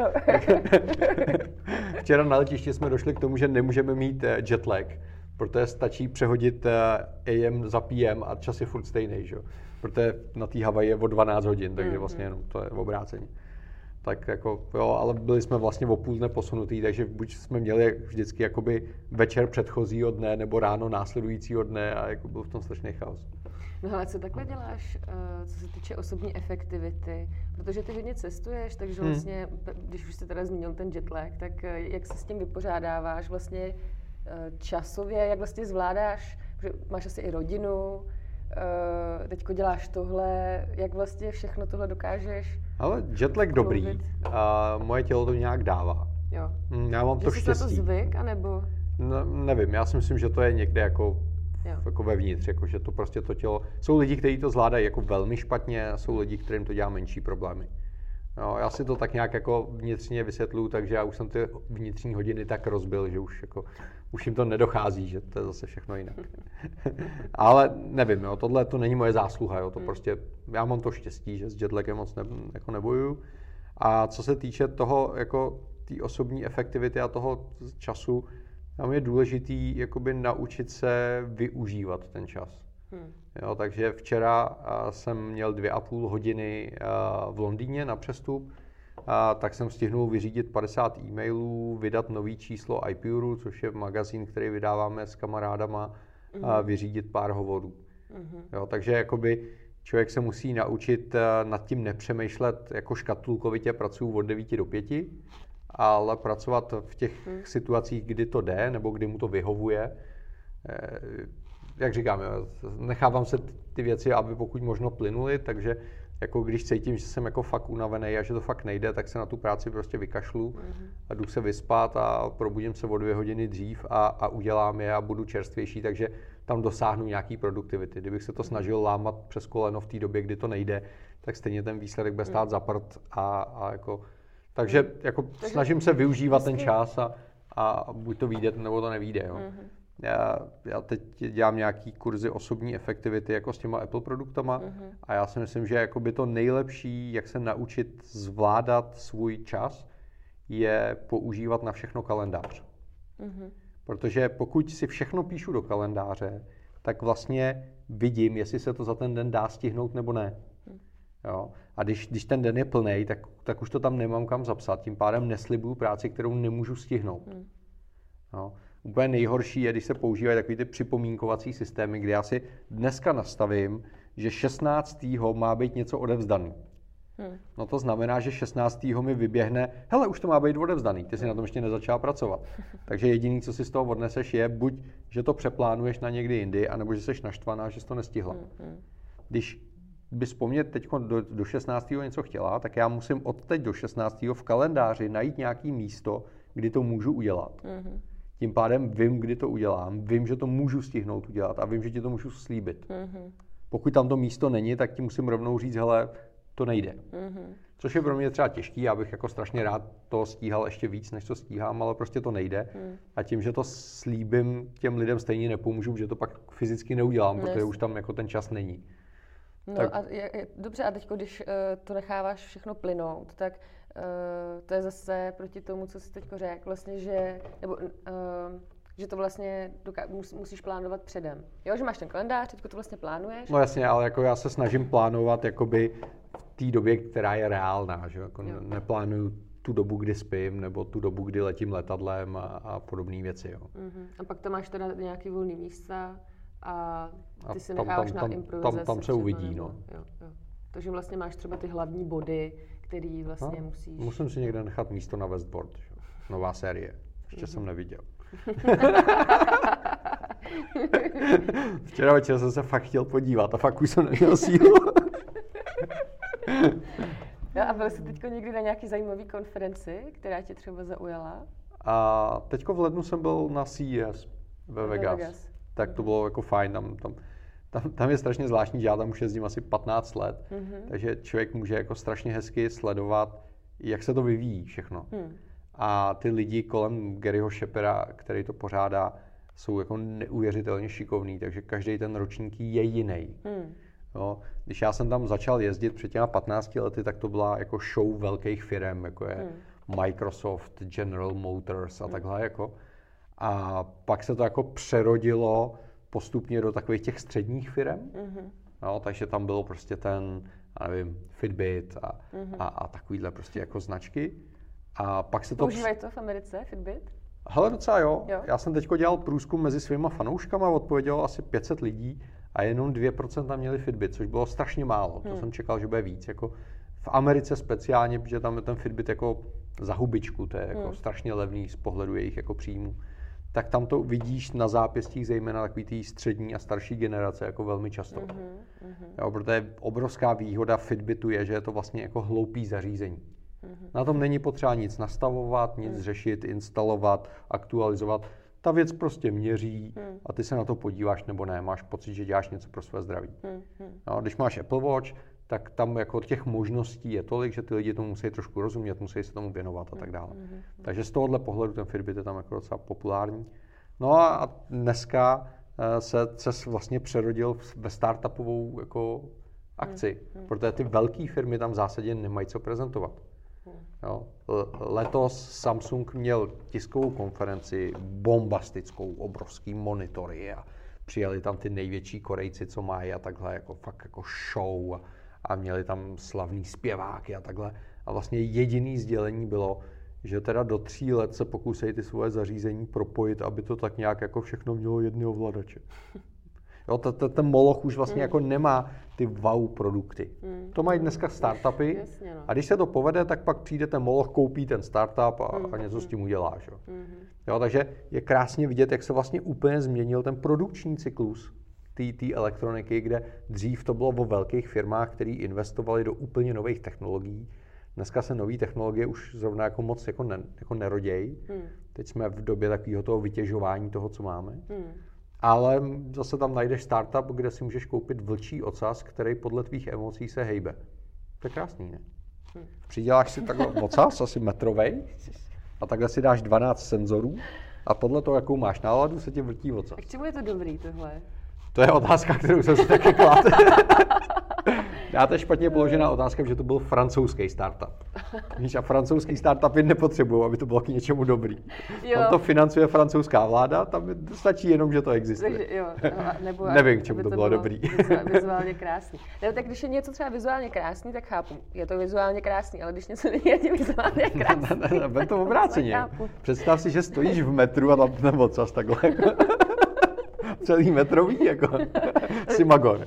Včera na letišti jsme došli k tomu, že nemůžeme mít jetlag, protože stačí přehodit AM za PM a čas je furt stejný, že? Protože na té Havaji je o 12 hodin, takže vlastně jenom to je obrácení. Tak jako, jo, ale byli jsme vlastně o půl dne posunutý, takže buď jsme měli vždycky jakoby večer předchozího dne nebo ráno následujícího dne a jako byl v tom strašný chaos. No ale co takhle děláš, co se týče osobní efektivity? Protože ty hodně cestuješ, takže vlastně, když už jste teda zmínil ten jetlag, tak jak se s tím vypořádáváš vlastně časově, jak vlastně zvládáš, protože máš asi i rodinu, teďko děláš tohle, jak vlastně všechno tohle dokážeš? Ale jetlag dobrý, moje tělo to nějak dává. Jo. Já mám to štěstí. Že jsi na to zvyk, anebo? No, nevím, já si myslím, že to je někde jako vevnitř, jako, že to prostě to tělo... Jsou lidi, kteří to zvládají jako velmi špatně a jsou lidi, kterým to dělá menší problémy. No, já si to tak nějak jako vnitřně vysvětluju, takže já už jsem ty vnitřní hodiny tak rozbil, že už jim to nedochází, že to je zase všechno jinak. Ale nevím, jo, tohle to není moje zásluha, jo, to prostě, já mám to štěstí, že s jetlagem moc jako nebojuju. A co se týče toho, jako té osobní efektivity a toho času, tam je důležitý jakoby naučit se využívat ten čas. Jo, takže včera jsem měl 2,5 hodiny v Londýně na přestup, tak jsem stihnul vyřídit 50 e-mailů, vydat nový číslo iPuru, což je magazín, který vydáváme s kamarádama, a vyřídit pár hovorů. Jo, takže jakoby člověk se musí naučit nad tím nepřemýšlet jako škatulkovitě, pracuji od 9 do 5, ale pracovat v těch situacích, kdy to jde, nebo kdy mu to vyhovuje. Jak říkám, nechávám se ty věci, aby pokud možno plynuly, takže jako když cítím, že jsem jako fakt unavený a že to fakt nejde, tak se na tu práci prostě vykašlu a jdu se vyspat a probudím se o 2 hodiny dřív a udělám je a budu čerstvější, takže tam dosáhnu nějaký produktivity. Kdybych se to snažil lámat přes koleno v té době, kdy to nejde, tak stejně ten výsledek bude stát za prd a jako... Takže jako snažím se využívat ten čas a buď to vyjde, nebo to nevyjde. Jo. Já teď dělám nějaký kurzy osobní efektivity jako s těma Apple produktama a já si myslím, že jakoby to nejlepší, jak se naučit zvládat svůj čas, je používat na všechno kalendář. Protože pokud si všechno píšu do kalendáře, tak vlastně vidím, jestli se to za ten den dá stihnout nebo ne. Jo? A když ten den je plnej, tak už to tam nemám kam zapsat. Tím pádem neslibuju práci, kterou nemůžu stihnout. Jo? Úplně nejhorší je, když se používají takový ty připomínkovací systémy, kde já si dneska nastavím, že 16. má být něco odevzdaný. No to znamená, že 16. mi vyběhne, hele, už to má být odevzdaný, ty jsi na tom ještě nezačala pracovat. Takže jediný, co si z toho odneseš, je buď, že to přeplánuješ na někdy jindy, anebo že jsi naštvaná, že jsi to nestihla. Když bys po mně teď do 16. něco chtěla, tak já musím od teď do 16. v kalendáři najít nějaký místo, kdy to můžu udělat. Tím pádem vím, kdy to udělám, vím, že to můžu stihnout udělat a vím, že ti to můžu slíbit. Pokud tam to místo není, tak ti musím rovnou říct, hele, to nejde. Což je pro mě třeba těžký, já bych jako strašně rád to stíhal ještě víc, než to stíhám, ale prostě to nejde. A tím, že to slíbím, těm lidem stejně nepomůžu, že to pak fyzicky neudělám, protože už tam jako ten čas není. No tak. Dobře, a teď, když to necháváš všechno plynout, tak to je zase proti tomu, co jsi teď řekl, vlastně, že to vlastně musíš plánovat předem. Jo, že máš ten kalendář, teď to vlastně plánuješ. No jasně, ale jako já se snažím plánovat jakoby v té době, která je reálná, že jako neplánuju tu dobu, kdy spím, nebo tu dobu, kdy letím letadlem a podobné věci, jo. A pak tam máš teda nějaký volný místa a ty si necháváš na improvizaci. Tam se uvidí, no. Jo. Takže vlastně máš třeba ty hlavní body, který vlastně musíš... Musím si někde nechat místo na Westworld, že? Nová série. Ještě jsem neviděl. Včera večer jsem se fakt chtěl podívat a fakt už jsem neměl sílu. A byl jsi teď někdy na nějaký zajímavý konferenci, která tě třeba zaujala? A teďko v lednu jsem byl na CES ve Vegas. Tak to bylo jako fajn. Tam je strašně zvláštní, že já tam už jezdím asi 15 let, takže člověk může jako strašně hezky sledovat, jak se to vyvíjí všechno. A ty lidi kolem Garyho Schepera, který to pořádá, jsou jako neuvěřitelně šikovní, takže každý ten ročník je jiný. Jo, když já jsem tam začal jezdit před těma 15 lety, tak to byla jako show velkých firem, jako je Microsoft, General Motors a takhle jako. A pak se to jako přerodilo postupně do takových těch středních firem. No, takže tam bylo prostě ten, já nevím, Fitbit a takovýhle prostě jako značky. A pak se to... Používají to v Americe, Fitbit? Hele, docela jo. Já jsem teďko dělal průzkum mezi svýma fanouškama, odpovědělo asi 500 lidí a jenom 2% měli Fitbit, což bylo strašně málo. To jsem čekal, že bude víc. Jako v Americe speciálně, protože tam je ten Fitbit jako za hubičku, to je jako strašně levný z pohledu jejich jako příjmů. Tak tam to vidíš na zápěstích, zejména takový té střední a starší generace jako velmi často. Jo, protože obrovská výhoda Fitbitu je, že je to vlastně jako hloupý zařízení. Na tom není potřeba nic nastavovat, nic řešit, instalovat, aktualizovat. Ta věc prostě měří a ty se na to podíváš nebo ne, máš pocit, že děláš něco pro své zdraví. No, když máš Apple Watch, tak tam jako těch možností je tolik, že ty lidi tomu musí trošku rozumět, musí se tomu věnovat a tak dále. Takže z tohohle pohledu ten Fitbit je tam jako docela populární. No a dneska se vlastně přerodil ve startupovou jako akci, protože ty velké firmy tam v zásadě nemají co prezentovat. Jo. Letos Samsung měl tiskovou konferenci, bombastickou, obrovský monitory a přijeli tam ty největší Korejci, co mají a takhle, jako fakt jako show a měli tam slavný zpěváky a takhle. A vlastně jediný sdělení bylo, že teda do 3 let se pokusej ty svoje zařízení propojit, aby to tak nějak jako všechno mělo jedny ovladače. Jo, ten moloch už vlastně jako nemá ty wow produkty. To mají dneska startupy a když se to povede, tak pak přijde ten moloch, koupí ten startup a něco s tím uděláš. Jo, takže je krásně vidět, jak se vlastně úplně změnil ten produkční cyklus té elektroniky, kde dřív to bylo o velkých firmách, které investovali do úplně nových technologií. Dneska se nové technologie už zrovna jako moc jako nerodějí. Teď jsme v době takového toho vytěžování toho, co máme. Ale zase tam najdeš startup, kde si můžeš koupit vlčí ocas, který podle tvých emocí se hejbe. To je krásný, ne? Přiděláš si takhle ocas, asi metrovej, a takhle si dáš 12 senzorů a podle toho, jakou máš náladu, se ti vrtí ocas. A k čemu je to dobrý tohle? To je otázka, kterou jsem si taky kladl. Já to je špatně položená otázka, že to byl francouzský startup. Víš, a francouzský startupy nepotřebují, aby to bylo k něčemu dobrý. Tam to financuje francouzská vláda, tam stačí jenom, že to existuje. Takže, jo, nebo nevím, k čemu to bylo dobrý. Vizuálně krásný. Ne, tak když je něco třeba vizuálně krásný, tak chápu. Je to vizuálně krásný, ale když něco není ani vizuálně krásný. Ne, to obráceně. Představ si, že stojíš v metru a tam nebo co takhle. Celý metrový, jako Simagor.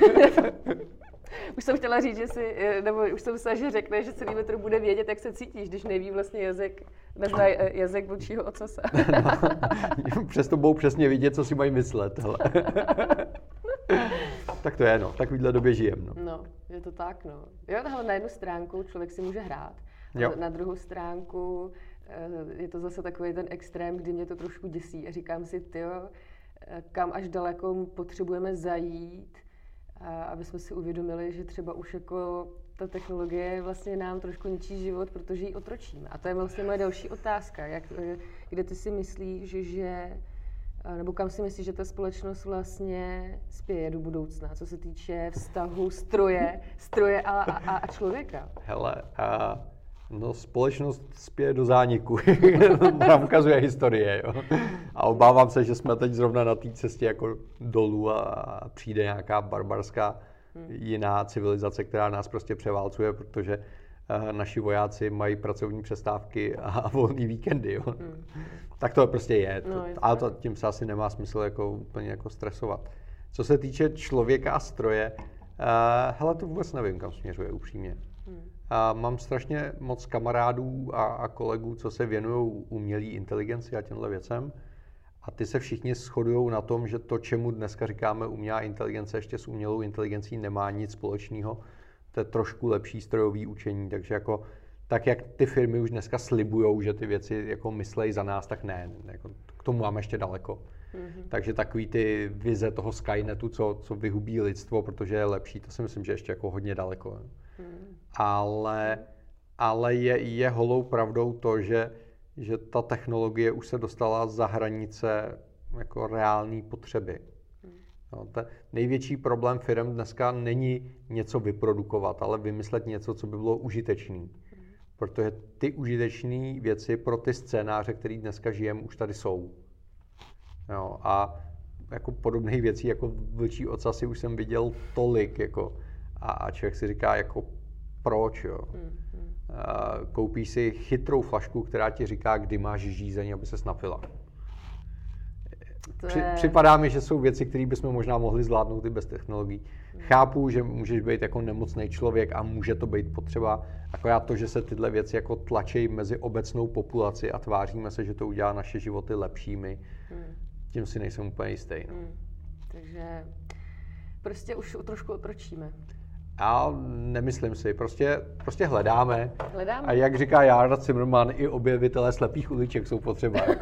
Už jsem chtěla říct, že nebo už jsem myslela, že řekne, že celý metr bude vědět, jak se cítíš, když neví vlastně jazyk vlčího ocasa. No, přesto budou přesně vidět, co si mají myslet. Hele. Tak to je, no. V takovýhle době žijem. No, je to tak, no. Jo, tahle na jednu stránku člověk si může hrát. Na druhou stránku je to zase takový ten extrém, kdy mě to trošku děsí a říkám si, tyjo, kam až daleko potřebujeme zajít, aby jsme si uvědomili, že třeba už jako ta technologie vlastně nám trošku ničí život, protože ji otročíme. A to je vlastně moje další otázka. Kde ty si myslíš, nebo kam si myslíš, že ta společnost vlastně spěje do budoucna, co se týče vztahu stroje a člověka? Hele, no, společnost spěje do zániku. Nám ukazuje historie. Jo. A obávám se, že jsme teď zrovna na té cestě jako dolů a přijde nějaká barbarská jiná civilizace, která nás prostě převálcuje, protože naši vojáci mají pracovní přestávky a volný víkendy. Jo. Tak to prostě je. Ale tím se asi nemá smysl jako úplně jako stresovat. Co se týče člověka a stroje, hele, to vůbec nevím, kam směřuje upřímně. A mám strašně moc kamarádů a kolegů, co se věnují umělé inteligenci a těmhle věcem. A ty se všichni shodují na tom, že to, čemu dneska říkáme umělá inteligence, ještě s umělou inteligencí nemá nic společného. To je trošku lepší strojový učení, takže jako tak, jak ty firmy už dneska slibujou, že ty věci jako myslejí za nás, tak ne. Jako, k tomu máme ještě daleko. Takže takový ty vize toho Skynetu, co vyhubí lidstvo, protože je lepší, to si myslím, že ještě jako hodně daleko. Ale je holou pravdou to, že ta technologie už se dostala za hranice jako reální potřeby. No, největší problém firem dneska není něco vyprodukovat, ale vymyslet něco, co by bylo užitečné. Protože ty užitečné věci pro ty scénáře, které dneska žijeme, už tady jsou. Jo, a jako podobných věcí, jako vlčí ocasy, už jsem viděl tolik. Jako, a člověk si říká, jako proč, jo. Koupíš si chytrou flašku, která ti říká, kdy máš žízeň, aby ses napila. Připadá mi, že jsou věci, které bychom možná mohli zvládnout i bez technologií. Chápu, že můžeš být jako nemocný člověk a může to být potřeba, akorát to, že se tyhle věci jako tlačí mezi obecnou populaci a tváříme se, že to udělá naše životy lepšími, tím si nejsem úplně jistý. No. Takže prostě už trošku otročíme. A nemyslím si, prostě hledáme. A jak říká Jarda Zimmerman, i objevitelé slepých uliček jsou potřeba. Jako.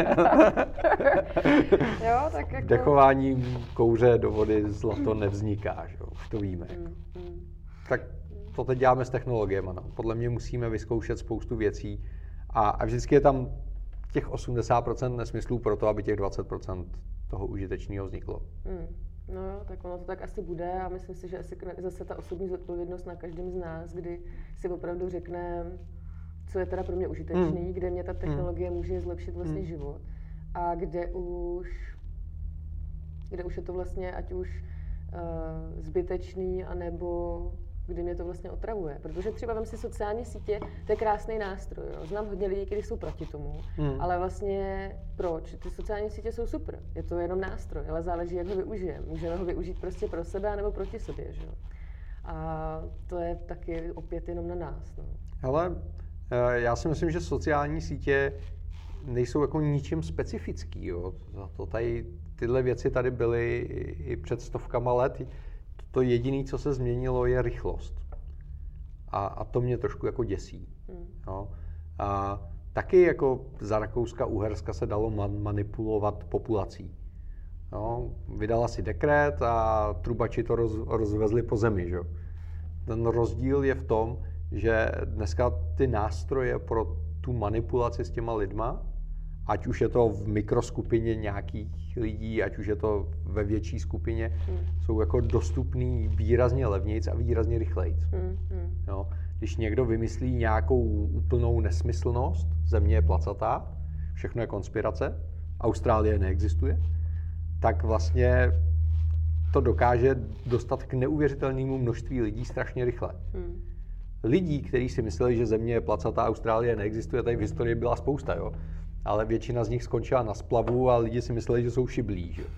Jo, tak jako... Dechováním kouře do vody zlato nevzniká, že? Už to víme. Tak to teď děláme s technologiemi. No. Podle mě musíme vyzkoušet spoustu věcí a vždycky je tam těch 80% nesmyslů pro to, aby těch 20% toho užitečného vzniklo. No jo, tak ono to tak asi bude a myslím si, že asi zase ta osobní zodpovědnost na každém z nás, kdy si opravdu řekne, co je teda pro mě užitečný, kde mě ta technologie může zlepšit vlastně život a kde už je to vlastně ať už zbytečný, anebo kdy mě to vlastně otravuje. Protože třeba vem si sociální sítě, to je krásný nástroj. Jo. Znám hodně lidí, kteří jsou proti tomu, ale vlastně proč? Ty sociální sítě jsou super, je to jenom nástroj, ale záleží, jak ho využijeme. Můžeme ho využít prostě pro sebe nebo proti sobě. Že? A to je taky opět jenom na nás. No. Hele, já si myslím, že sociální sítě nejsou jako ničím specifický. Jo. To tady, tyhle věci tady byly i před stovkama let. To jediné, co se změnilo, je rychlost. A to mě trošku jako děsí. Jo. A taky jako za Rakouska-Uherska se dalo manipulovat populací. Jo. Vydala si dekret a trubači to rozvezli po zemi. Že? Ten rozdíl je v tom, že dneska ty nástroje pro tu manipulaci s těma lidma Ať už je to v mikroskupině nějakých lidí, ať už je to ve větší skupině, jsou jako dostupný výrazně levnějc a výrazně rychlejc. Jo? Když někdo vymyslí nějakou úplnou nesmyslnost, země je placatá, všechno je konspirace, Austrálie neexistuje, tak vlastně to dokáže dostat k neuvěřitelnému množství lidí strašně rychle. Lidí, kteří si mysleli, že země je placatá, Austrálie neexistuje, tady v historii byla spousta, jo? Ale většina z nich skončila na splavu a lidi si mysleli, že jsou šiblí. Že?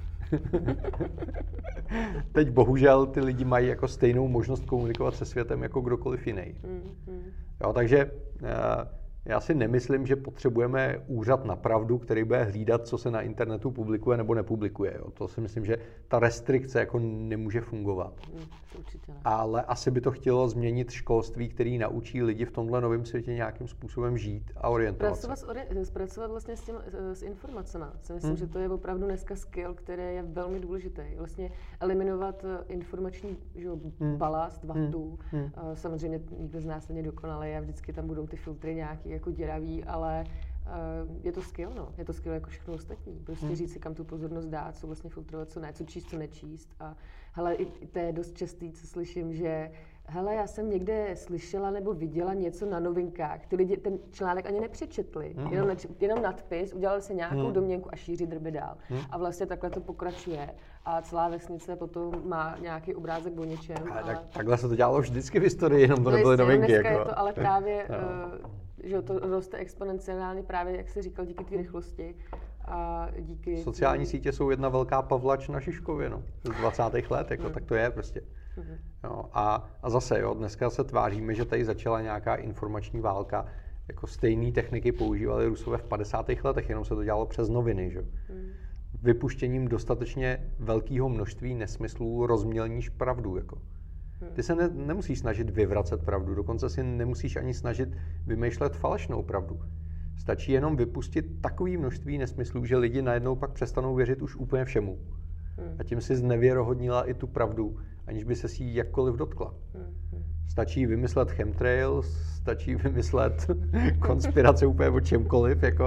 Teď bohužel ty lidi mají jako stejnou možnost komunikovat se světem jako kdokoliv jiný. Jo, takže já si nemyslím, že potřebujeme úřad na pravdu, který bude hlídat, co se na internetu publikuje nebo nepublikuje. Jo. To si myslím, že ta restrikce jako nemůže fungovat. Určitě ne. Ale asi by to chtělo změnit školství, který naučí lidi v tomhle novém světě nějakým způsobem žít a orientovat se. Pracovat vlastně s informacemi. Si myslím, že to je opravdu dneska skill, který je velmi důležitý. Vlastně eliminovat informační balast, vatu. Samozřejmě nikdo z nás není dokonalý a vždycky tam budou ty filtry nějaký jako děravý, ale je to skill, no. Je to skill jako všechno ostatní. Prostě říct si, kam tu pozornost dát, co vlastně filtrovat, co ne, co číst, co nečíst. A hele, to je dost častý, co slyším, že hele, já jsem někde slyšela nebo viděla něco na novinkách. Ty lidi ten článek ani nepřečetli. Jenom nadpis, udělali si nějakou domněnku a šíří drby dál. A vlastně takhle to pokračuje. A celá vesnice potom má nějaký obrázek o něčem. Ale takhle se to dělalo vždycky v historii, jenom to nebyly novinky. Dneska jako. Je to ale právě, že to roste exponenciálně právě, jak jsi říkal, díky té rychlosti. A díky... Sociální sítě jsou jedna velká Pavlač na Žižkově, no. Z 20. let, jako, tak to je prostě. Jo, a zase, jo, dneska se tváříme, že tady začala nějaká informační válka. Jako stejné techniky používali Rusové v 50. letech, jenom se to dělalo přes noviny, že? Vypuštěním dostatečně velkého množství nesmyslů rozmělníš pravdu, jako. Ty se nemusíš snažit vyvracet pravdu, dokonce si nemusíš ani snažit vymýšlet falešnou pravdu. Stačí jenom vypustit takové množství nesmyslů, že lidi najednou pak přestanou věřit už úplně všemu. A tím si znevěrohodnila i tu pravdu, aniž by se si jí jakkoliv dotkla. Stačí vymyslet chemtrails, stačí vymyslet konspirace úplně o čemkoliv. Jako.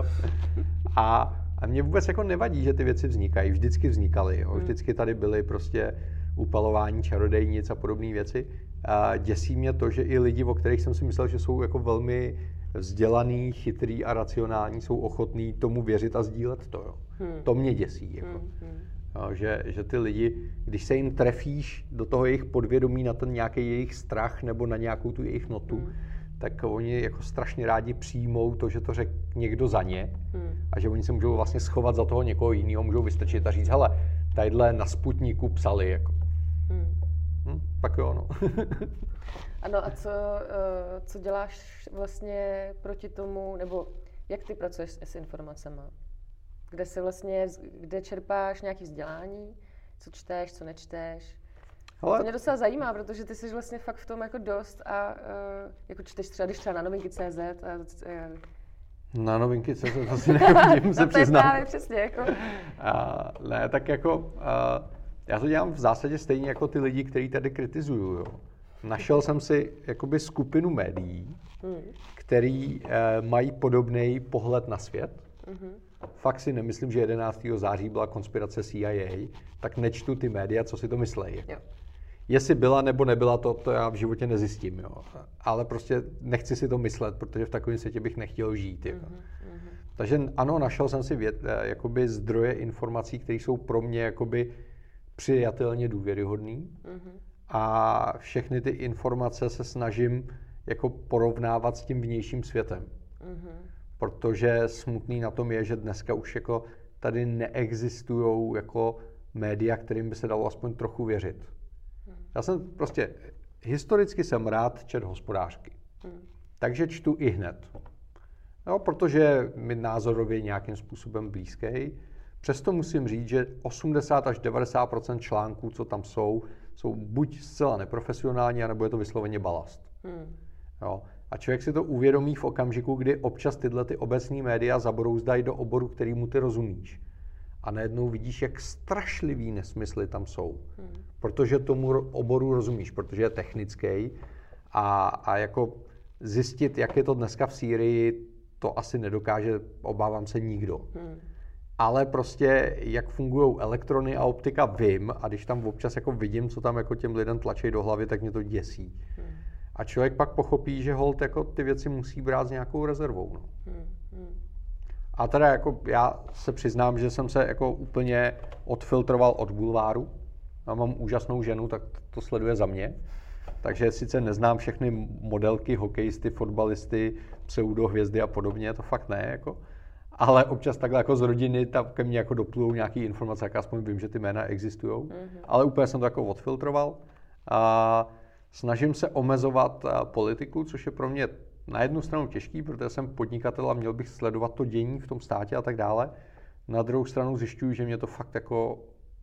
A mě vůbec jako nevadí, že ty věci vznikají. Vždycky vznikaly. Jo. Vždycky tady byly prostě upalování čarodejnic a podobné věci. A děsí mě to, že i lidi, o kterých jsem si myslel, že jsou jako velmi vzdělaný, chytrý a racionální, jsou ochotní tomu věřit a sdílet to. Jo. To mě děsí. Jako. Jo, že ty lidi, když se jim trefíš do toho jejich podvědomí na ten nějaký jejich strach nebo na nějakou tu jejich notu, tak oni jako strašně rádi přijmou to, že to řekl někdo za ně a že oni se můžou vlastně schovat za toho někoho jiného, můžou vystrčit a říct, hele, tadyhle na Sputniku psali. Jako. Pak jo, no. Ano, a co děláš vlastně proti tomu, nebo jak ty pracuješ s informacemi? Kde čerpáš nějaké vzdělání, co čteš, co nečteš? To mě docela zajímá, protože ty jsi vlastně fakt v tom jako dost a jako čteš třeba, když třeba na novinky.cz Na novinky.cz asi nechodím, se přiznám. To je právě přesně, jako. Ne, tak jako já to dělám v zásadě stejně jako ty lidi, kteří tady kritizuju, jo. Našel jsem si jakoby skupinu médií, který mají podobný pohled na svět. Fakt si nemyslím, že 11. září byla konspirace CIA, tak nečtu ty média, co si to myslejí. Jestli byla nebo nebyla, to já v životě nezjistím. Jo. Ale prostě nechci si to myslet, protože v takovém světě bych nechtěl žít. Jo. Takže ano, našel jsem si jakoby zdroje informací, které jsou pro mě jakoby přijatelně důvěryhodný. A všechny ty informace se snažím jako porovnávat s tím vnějším světem. Protože smutný na tom je, že dneska už jako tady neexistujou jako média, kterým by se dalo aspoň trochu věřit. Já jsem prostě, historicky jsem rád četl Hospodářky. Takže čtu ihned. No, protože mi názorově nějakým způsobem blízký. Přesto musím říct, že 80 až 90% článků, co tam jsou buď zcela neprofesionální, anebo je to vysloveně balast. Jo. A člověk si to uvědomí v okamžiku, kdy občas tyhle ty obecní média zabrouzdají do oboru, kterýmu ty rozumíš. A najednou vidíš, jak strašlivý nesmysly tam jsou. Protože tomu oboru rozumíš, protože je technický. A jako zjistit, jak je to dneska v Sýrii, to asi nedokáže, obávám se, nikdo. Ale prostě, jak fungují elektrony a optika, vím, a když tam občas jako vidím, co tam jako těm lidem tlačí do hlavy, tak mě to děsí. A člověk pak pochopí, že holt jako ty věci musí brát s nějakou rezervou. No. A teda jako já se přiznám, že jsem se jako úplně odfiltroval od bulváru. Já mám úžasnou ženu, tak to sleduje za mě. Takže sice neznám všechny modelky, hokejisty, fotbalisty, pseudohvězdy a podobně, to fakt ne, jako. Ale občas takhle jako z rodiny tam ke mně jako doplujou nějaké informace, jak aspoň vím, že ty jména existují. Ale úplně jsem to jako odfiltroval. A snažím se omezovat politiku, což je pro mě na jednu stranu těžký, protože jsem podnikatel a měl bych sledovat to dění v tom státě a tak dále. Na druhou stranu zjišťuju, že mě to fakt jako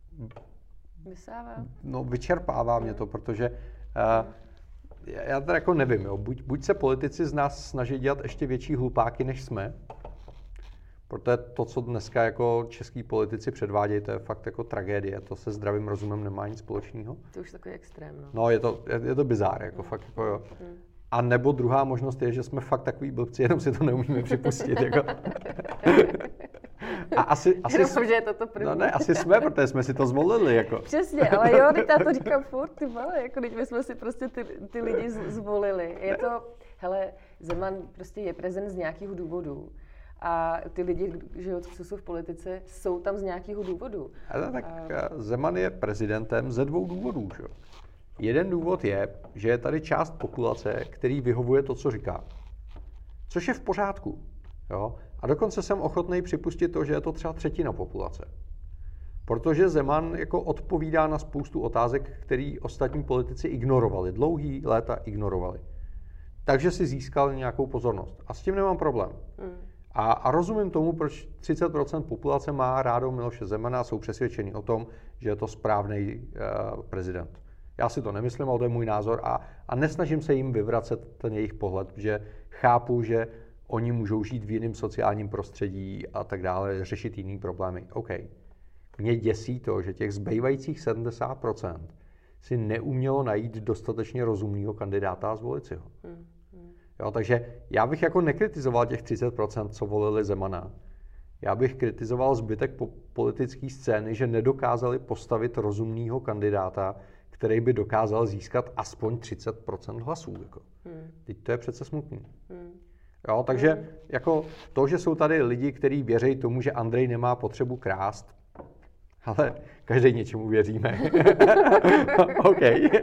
vyčerpává mě to, protože já teda jako nevím, jo. Buď se politici z nás snaží dělat ještě větší hlupáky, než jsme, protože to, co dneska jako český politici předvádějí, to je fakt jako tragédie, to se zdravým rozumem nemá nic společného. To už takový extrém, no. No, je to bizár, jako fakt jako jo. A nebo druhá možnost je, že jsme fakt takový blbci, jenom si to neumíme připustit, jako. A asi že je to první. No ne, asi jsme, protože jsme si to zvolili, jako. Přesně, ale jo, teď já to říkám furt, ty vole, jako teď my jsme si prostě ty lidi zvolili. Je to, hele, Zeman prostě je prezident z nějakého důvodu. A ty lidi, že co jsou v politice, jsou tam z nějakého důvodu. Zeman je prezidentem ze 2 důvodů, že? Jeden důvod je, že je tady část populace, který vyhovuje to, co říká. Což je v pořádku. Jo? A dokonce jsem ochotný připustit to, že je to třeba 1/3 populace. Protože Zeman jako odpovídá na spoustu otázek, které ostatní politici ignorovali. Dlouhý léta ignorovali. Takže si získal nějakou pozornost. A s tím nemám problém. A rozumím tomu, proč 30% populace má rádo Miloše Zemana a jsou přesvědčeni o tom, že je to správný prezident. Já si to nemyslím, ale to je můj názor a nesnažím se jim vyvracet ten jejich pohled, že chápu, že oni můžou žít v jiném sociálním prostředí a tak dále, řešit jiný problémy. OK. Mě děsí to, že těch zbývajících 70% si neumělo najít dostatečně rozumného kandidáta a zvolit si ho. Jo, takže já bych jako nekritizoval těch 30%, co volili Zemana. Já bych kritizoval zbytek politické scény, že nedokázali postavit rozumného kandidáta, který by dokázal získat aspoň 30% hlasů. Jako. Teď to je přece smutný. Jo, takže jako to, že jsou tady lidi, kteří věří tomu, že Andrej nemá potřebu krást, ale každý něčemu věříme. OK.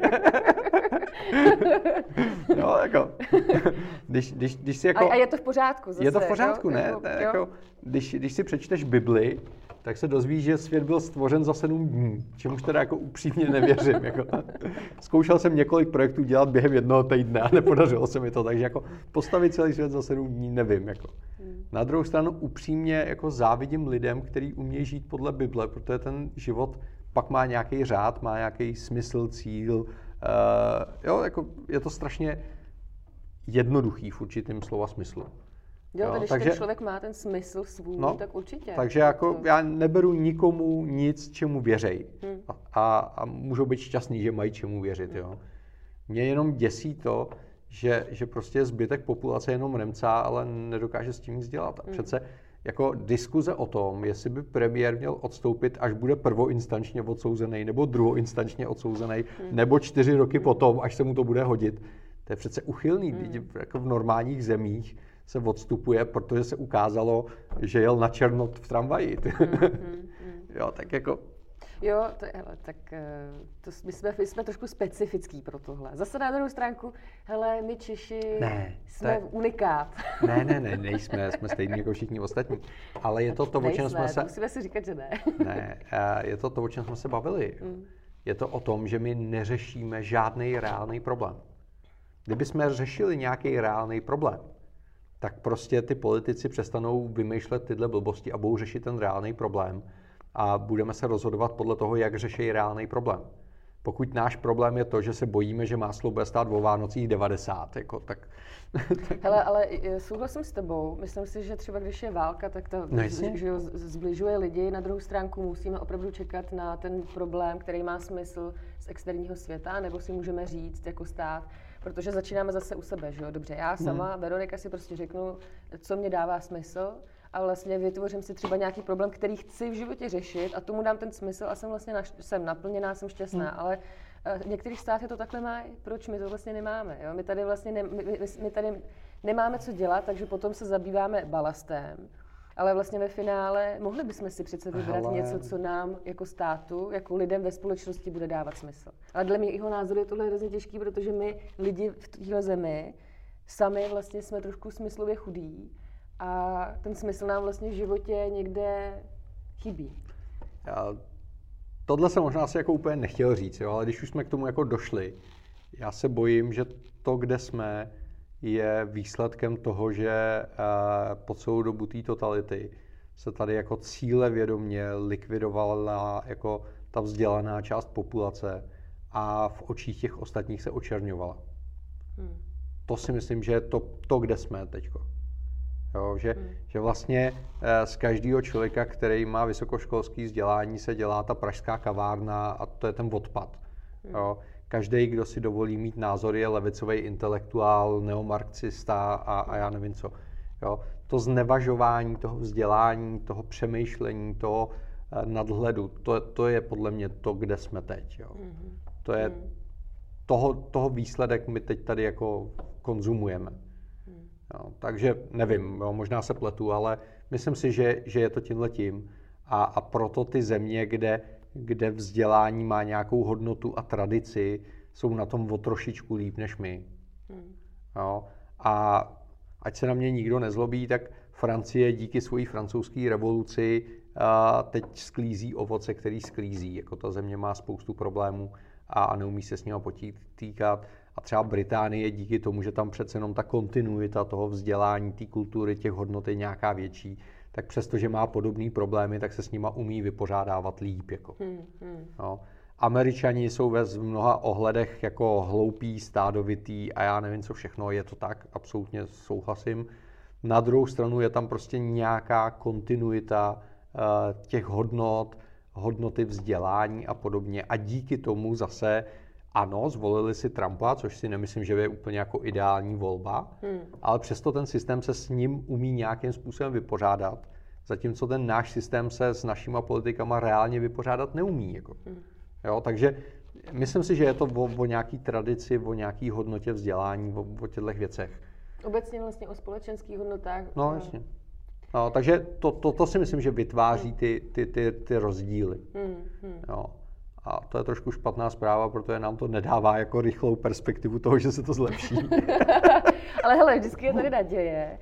No, jako, když si jako... A je to v pořádku zase. Je to v pořádku, jo? ne? Jako, když si přečteš Bibli, tak se dozvíš, že svět byl stvořen za 7 dní, čemuž teda jako upřímně nevěřím. Jako. Zkoušel jsem několik projektů dělat během 1 týdne a nepodařilo se mi to, takže jako postavit celý svět za 7 dní nevím. Jako. Na druhou stranu upřímně jako závidím lidem, kteří umějí žít podle Bible, protože ten život pak má nějaký řád, má nějaký smysl, cíl. Jo, jako je to strašně jednoduchý v určitým slova smyslu. Jo, když ten člověk má ten smysl svůj, tak určitě. Takže jako já neberu nikomu nic, čemu věřej. A můžou být šťastný, že mají čemu věřit. Jo. Mě jenom děsí to, že prostě zbytek populace jenom remcá, ale nedokáže s tím nic dělat. A přece jako diskuze o tom, jestli by premiér měl odstoupit, až bude prvoinstančně odsouzený, nebo druhoinstančně odsouzený, nebo 4 roky potom, až se mu to bude hodit, to je přece uchylný. Jako v normálních zemích se odstupuje, protože se ukázalo, že jel na černo v tramvaji. Jo, tak jako... Jo, tak my jsme trošku specifický pro tohle. Zase na druhou stránku, hele, my Češi jsme unikát. Ne, nejsme, jsme stejní jako všichni ostatní. Ale je to to, o čem jsme se... Musíme si říkat, že ne. Ne, je to to, o čem jsme se bavili. Je to o tom, že my neřešíme žádný reálný problém. Kdybychom řešili nějaký reálný problém, tak prostě ty politici přestanou vymýšlet tyhle blbosti a budou řešit ten reálný problém a budeme se rozhodovat podle toho, jak řeší reálný problém. Pokud náš problém je to, že se bojíme, že máslo bude stát o Vánocích 90, jako, tak... Hele, ale souhlasím s tebou. Myslím si, že třeba když je válka, tak to že zbližuje lidi. Na druhou stránku musíme opravdu čekat na ten problém, který má smysl z externího světa, nebo si můžeme říct jako stát, protože začínáme zase u sebe, že jo? Dobře, já sama, Veronika, si prostě řeknu, co mě dává smysl, a vlastně vytvořím si třeba nějaký problém, který chci v životě řešit a tomu dám ten smysl a jsem vlastně jsem naplněná, jsem šťastná, ale v některých státech to takhle mají. Proč my to vlastně nemáme? Jo? My tady vlastně my tady nemáme co dělat, takže potom se zabýváme balastem, ale vlastně ve finále mohli bychom si přece vybrat něco, co nám jako státu, jako lidem ve společnosti bude dávat smysl. Ale dle mého názoru je tohle hrozně těžký, protože my lidi v téhle zemi sami vlastně jsme trošku smyslově chudí. A ten smysl nám vlastně v životě někde chybí. Tohle jsem možná asi jako úplně nechtěl říct, jo, ale když už jsme k tomu jako došli, já se bojím, že to, kde jsme, je výsledkem toho, že po celou dobu té totality se tady jako cílevědomě likvidovala jako ta vzdělaná část populace a v očích těch ostatních se očerňovala. To si myslím, že je to kde jsme teďko. Jo, že vlastně z každého člověka, který má vysokoškolské vzdělání, se dělá ta pražská kavárna a to je ten odpad. Jo. Každý, kdo si dovolí mít názory, je levicový intelektuál, neomarxista a já nevím co. Jo. To znevažování toho vzdělání, toho přemýšlení, toho nadhledu, to je podle mě to, kde jsme teď. Jo. To je toho výsledek my teď tady jako konzumujeme. Jo, takže nevím, jo, možná se pletu, ale myslím si, že je to tímhletím. A proto ty země, kde vzdělání má nějakou hodnotu a tradici, jsou na tom o trošičku líp než my. Jo, a ať se na mě nikdo nezlobí, tak Francie díky své francouzské revoluci teď sklízí ovoce, který sklízí. Jako ta země má spoustu problémů a neumí se s nimi potýkat. A třeba Británie díky tomu, že tam přece jenom ta kontinuita toho vzdělání, té kultury, těch hodnot je nějaká větší, tak přestože má podobné problémy, tak se s nima umí vypořádávat líp. Jako. No. Američani jsou ve mnoha ohledech jako hloupí, stádovitý a já nevím co všechno, je to tak, absolutně souhlasím. Na druhou stranu je tam prostě nějaká kontinuita těch hodnoty vzdělání a podobně a díky tomu zase ano, zvolili si Trumpa, což si nemyslím, že je úplně jako ideální volba, ale přesto ten systém se s ním umí nějakým způsobem vypořádat, zatímco ten náš systém se s našima politikama reálně vypořádat neumí. Jako. Jo, takže myslím si, že je to o nějaký tradici, o nějaký hodnotě vzdělání, o těchto věcech. Obecně vlastně o společenských hodnotách. No, jasně. No, takže to si myslím, že vytváří ty rozdíly. Jo. A to je trošku špatná zpráva, protože nám to nedává jako rychlou perspektivu toho, že se to zlepší. Ale hele, vždycky je tady naděje.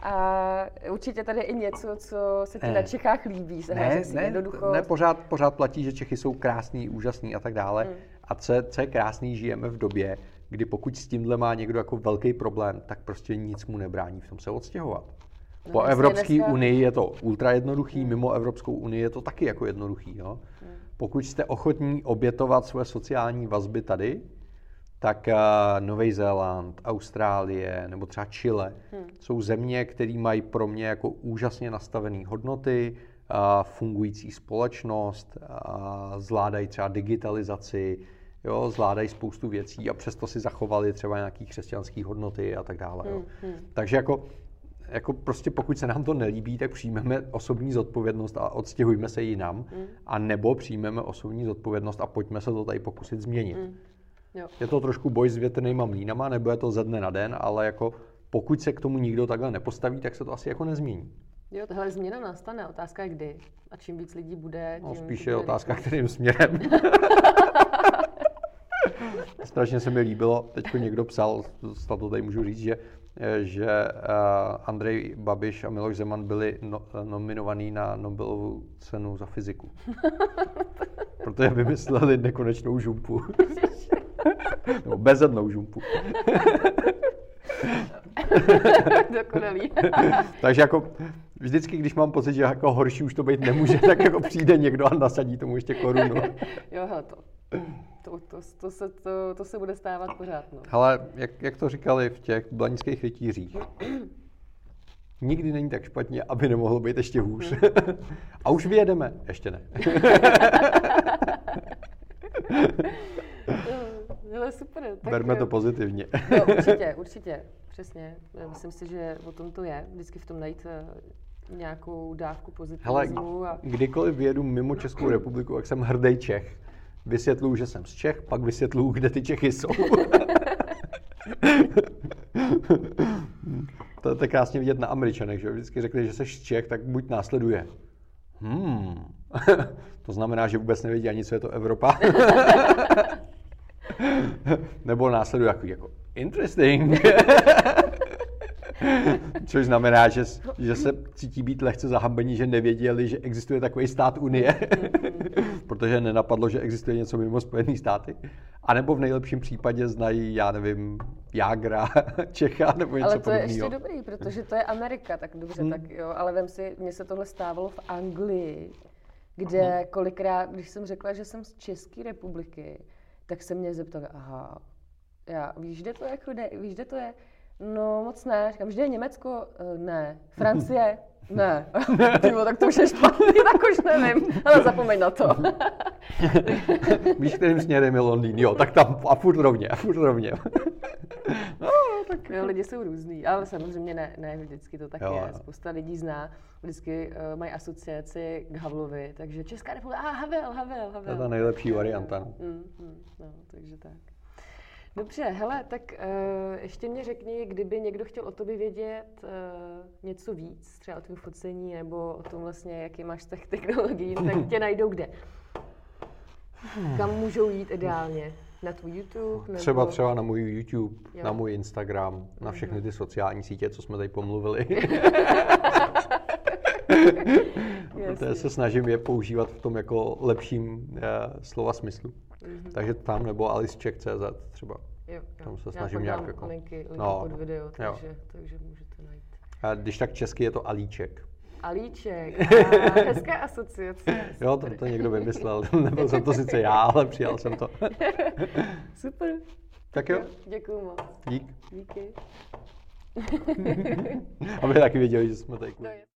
A určitě tady je i něco, co se ti na Čechách líbí. Ne, pořád platí, že Čechy jsou krásný, úžasný a tak dále. A co je krásný, žijeme v době, kdy pokud s tímhle má někdo jako velký problém, tak prostě nic mu nebrání v tom se odstěhovat. Po Evropské unii je to ultra jednoduchý, mimo Evropskou unii je to taky jako jednoduchý. Jo? Pokud jste ochotní obětovat své sociální vazby tady, tak Nový Zéland, Austrálie nebo třeba Chile jsou země, které mají pro mě jako úžasně nastavené hodnoty, fungující společnost, zvládají třeba digitalizaci, jo, zvládají spoustu věcí a přesto si zachovali třeba nějaké křesťanské hodnoty a tak dále. Jo. Takže jako prostě pokud se nám to nelíbí, tak přijmeme osobní zodpovědnost a odstěhujme se jinam, a nebo přijmeme osobní zodpovědnost a pojďme se to tady pokusit změnit. Jo. Je to trošku boj s větrnýma mlýnama, nebo je to ze dne na den, ale jako pokud se k tomu nikdo takhle nepostaví, tak se to asi jako nezmění. Jo, tahle změna nastane, otázka je kdy. A čím víc lidí bude, tím... No, spíš je otázka, kterým směrem. Strašně se mi líbilo, teďko někdo psal, snad to tady můžu říct, že Andrej Babiš a Miloš Zeman byli nominovaní na Nobelovu cenu za fyziku. Protože vymysleli nekonečnou žumpu. Nebo bezednou žumpu. Dokonalý. Takže jako vždycky, když mám pocit, že jako horší už to být nemůže, tak jako přijde někdo a nasadí tomu ještě korunu. Jo, hele, To se bude stávat pořád. No. Hele, jak to říkali v těch blanických rytířích, nikdy není tak špatně, aby nemohlo být ještě hůř. A už vyjedeme. Ještě ne. Ale super. Berme to pozitivně. No, určitě. Přesně. Myslím si, že o tom to je. Vždycky v tom najít nějakou dávku pozitivismu. Hele, kdykoliv vyjedu mimo Českou republiku, jak jsem hrdý Čech, vysvětluju, že jsem z Čech, pak vysvětluju, kde ty Čechy jsou. To je krásně vidět na Američanech, že vždycky řekli, že jsi z Čech, tak buď následuje. To znamená, že vůbec nevědí ani, co je to Evropa. Nebo následuje jako interesting. Což znamená, že se cítí být lehce zahambení, že nevěděli, že existuje takový stát Unie. Protože nenapadlo, že existuje něco mimo Spojené státy. A nebo v nejlepším případě znají, já nevím, Jágra, Čecha nebo něco podobného. Ale to je ještě dobrý, protože to je Amerika, tak dobře, tak jo. Ale vem si, mně se tohle stávalo v Anglii, kde kolikrát, když jsem řekla, že jsem z České republiky, tak se mě zeptali, víš, kde to je, víš, kde to je? No, moc ne. Říkám, že je Německo? Ne. Francie? Ne. Tyvo, tak to už je špatný, tak už nevím. Ale zapomeň na to. Víš, kterým směrem je Londýn? Jo, tak tam a furt rovně. No, tak jo, lidi jsou různý, ale samozřejmě ne vždycky to tak je. Spousta lidí zná, vždycky mají asociaci k Havlovi, takže Česká republika, Havel. To je ta nejlepší varianta. No, takže tak. Dobře, hele, tak ještě mě řekni, kdyby někdo chtěl o tobě vědět něco víc, třeba o tvém focení, nebo o tom vlastně, jaký máš vztah k technologií, tak tě najdou kde? Kam můžou jít ideálně? Na tvůj YouTube? Nebo... Třeba na můj YouTube, na můj Instagram, na všechny ty sociální sítě, co jsme tady pomluvili. Protože se snažím je používat v tom jako lepším slova smyslu. Takže tam nebo AliceCzech.cz třeba. Jo. Tam se snažím nějak jako... linky pod video, takže můžete najít. A když tak česky je to Alíček. Alíček, hezká asociace. Jo, to někdo vymyslel. Nebyl jsem to sice já, ale přijal jsem to. Super. Tak jo. Děkuju moc. Díky. Díky. Aby taky věděli, že jsme tady.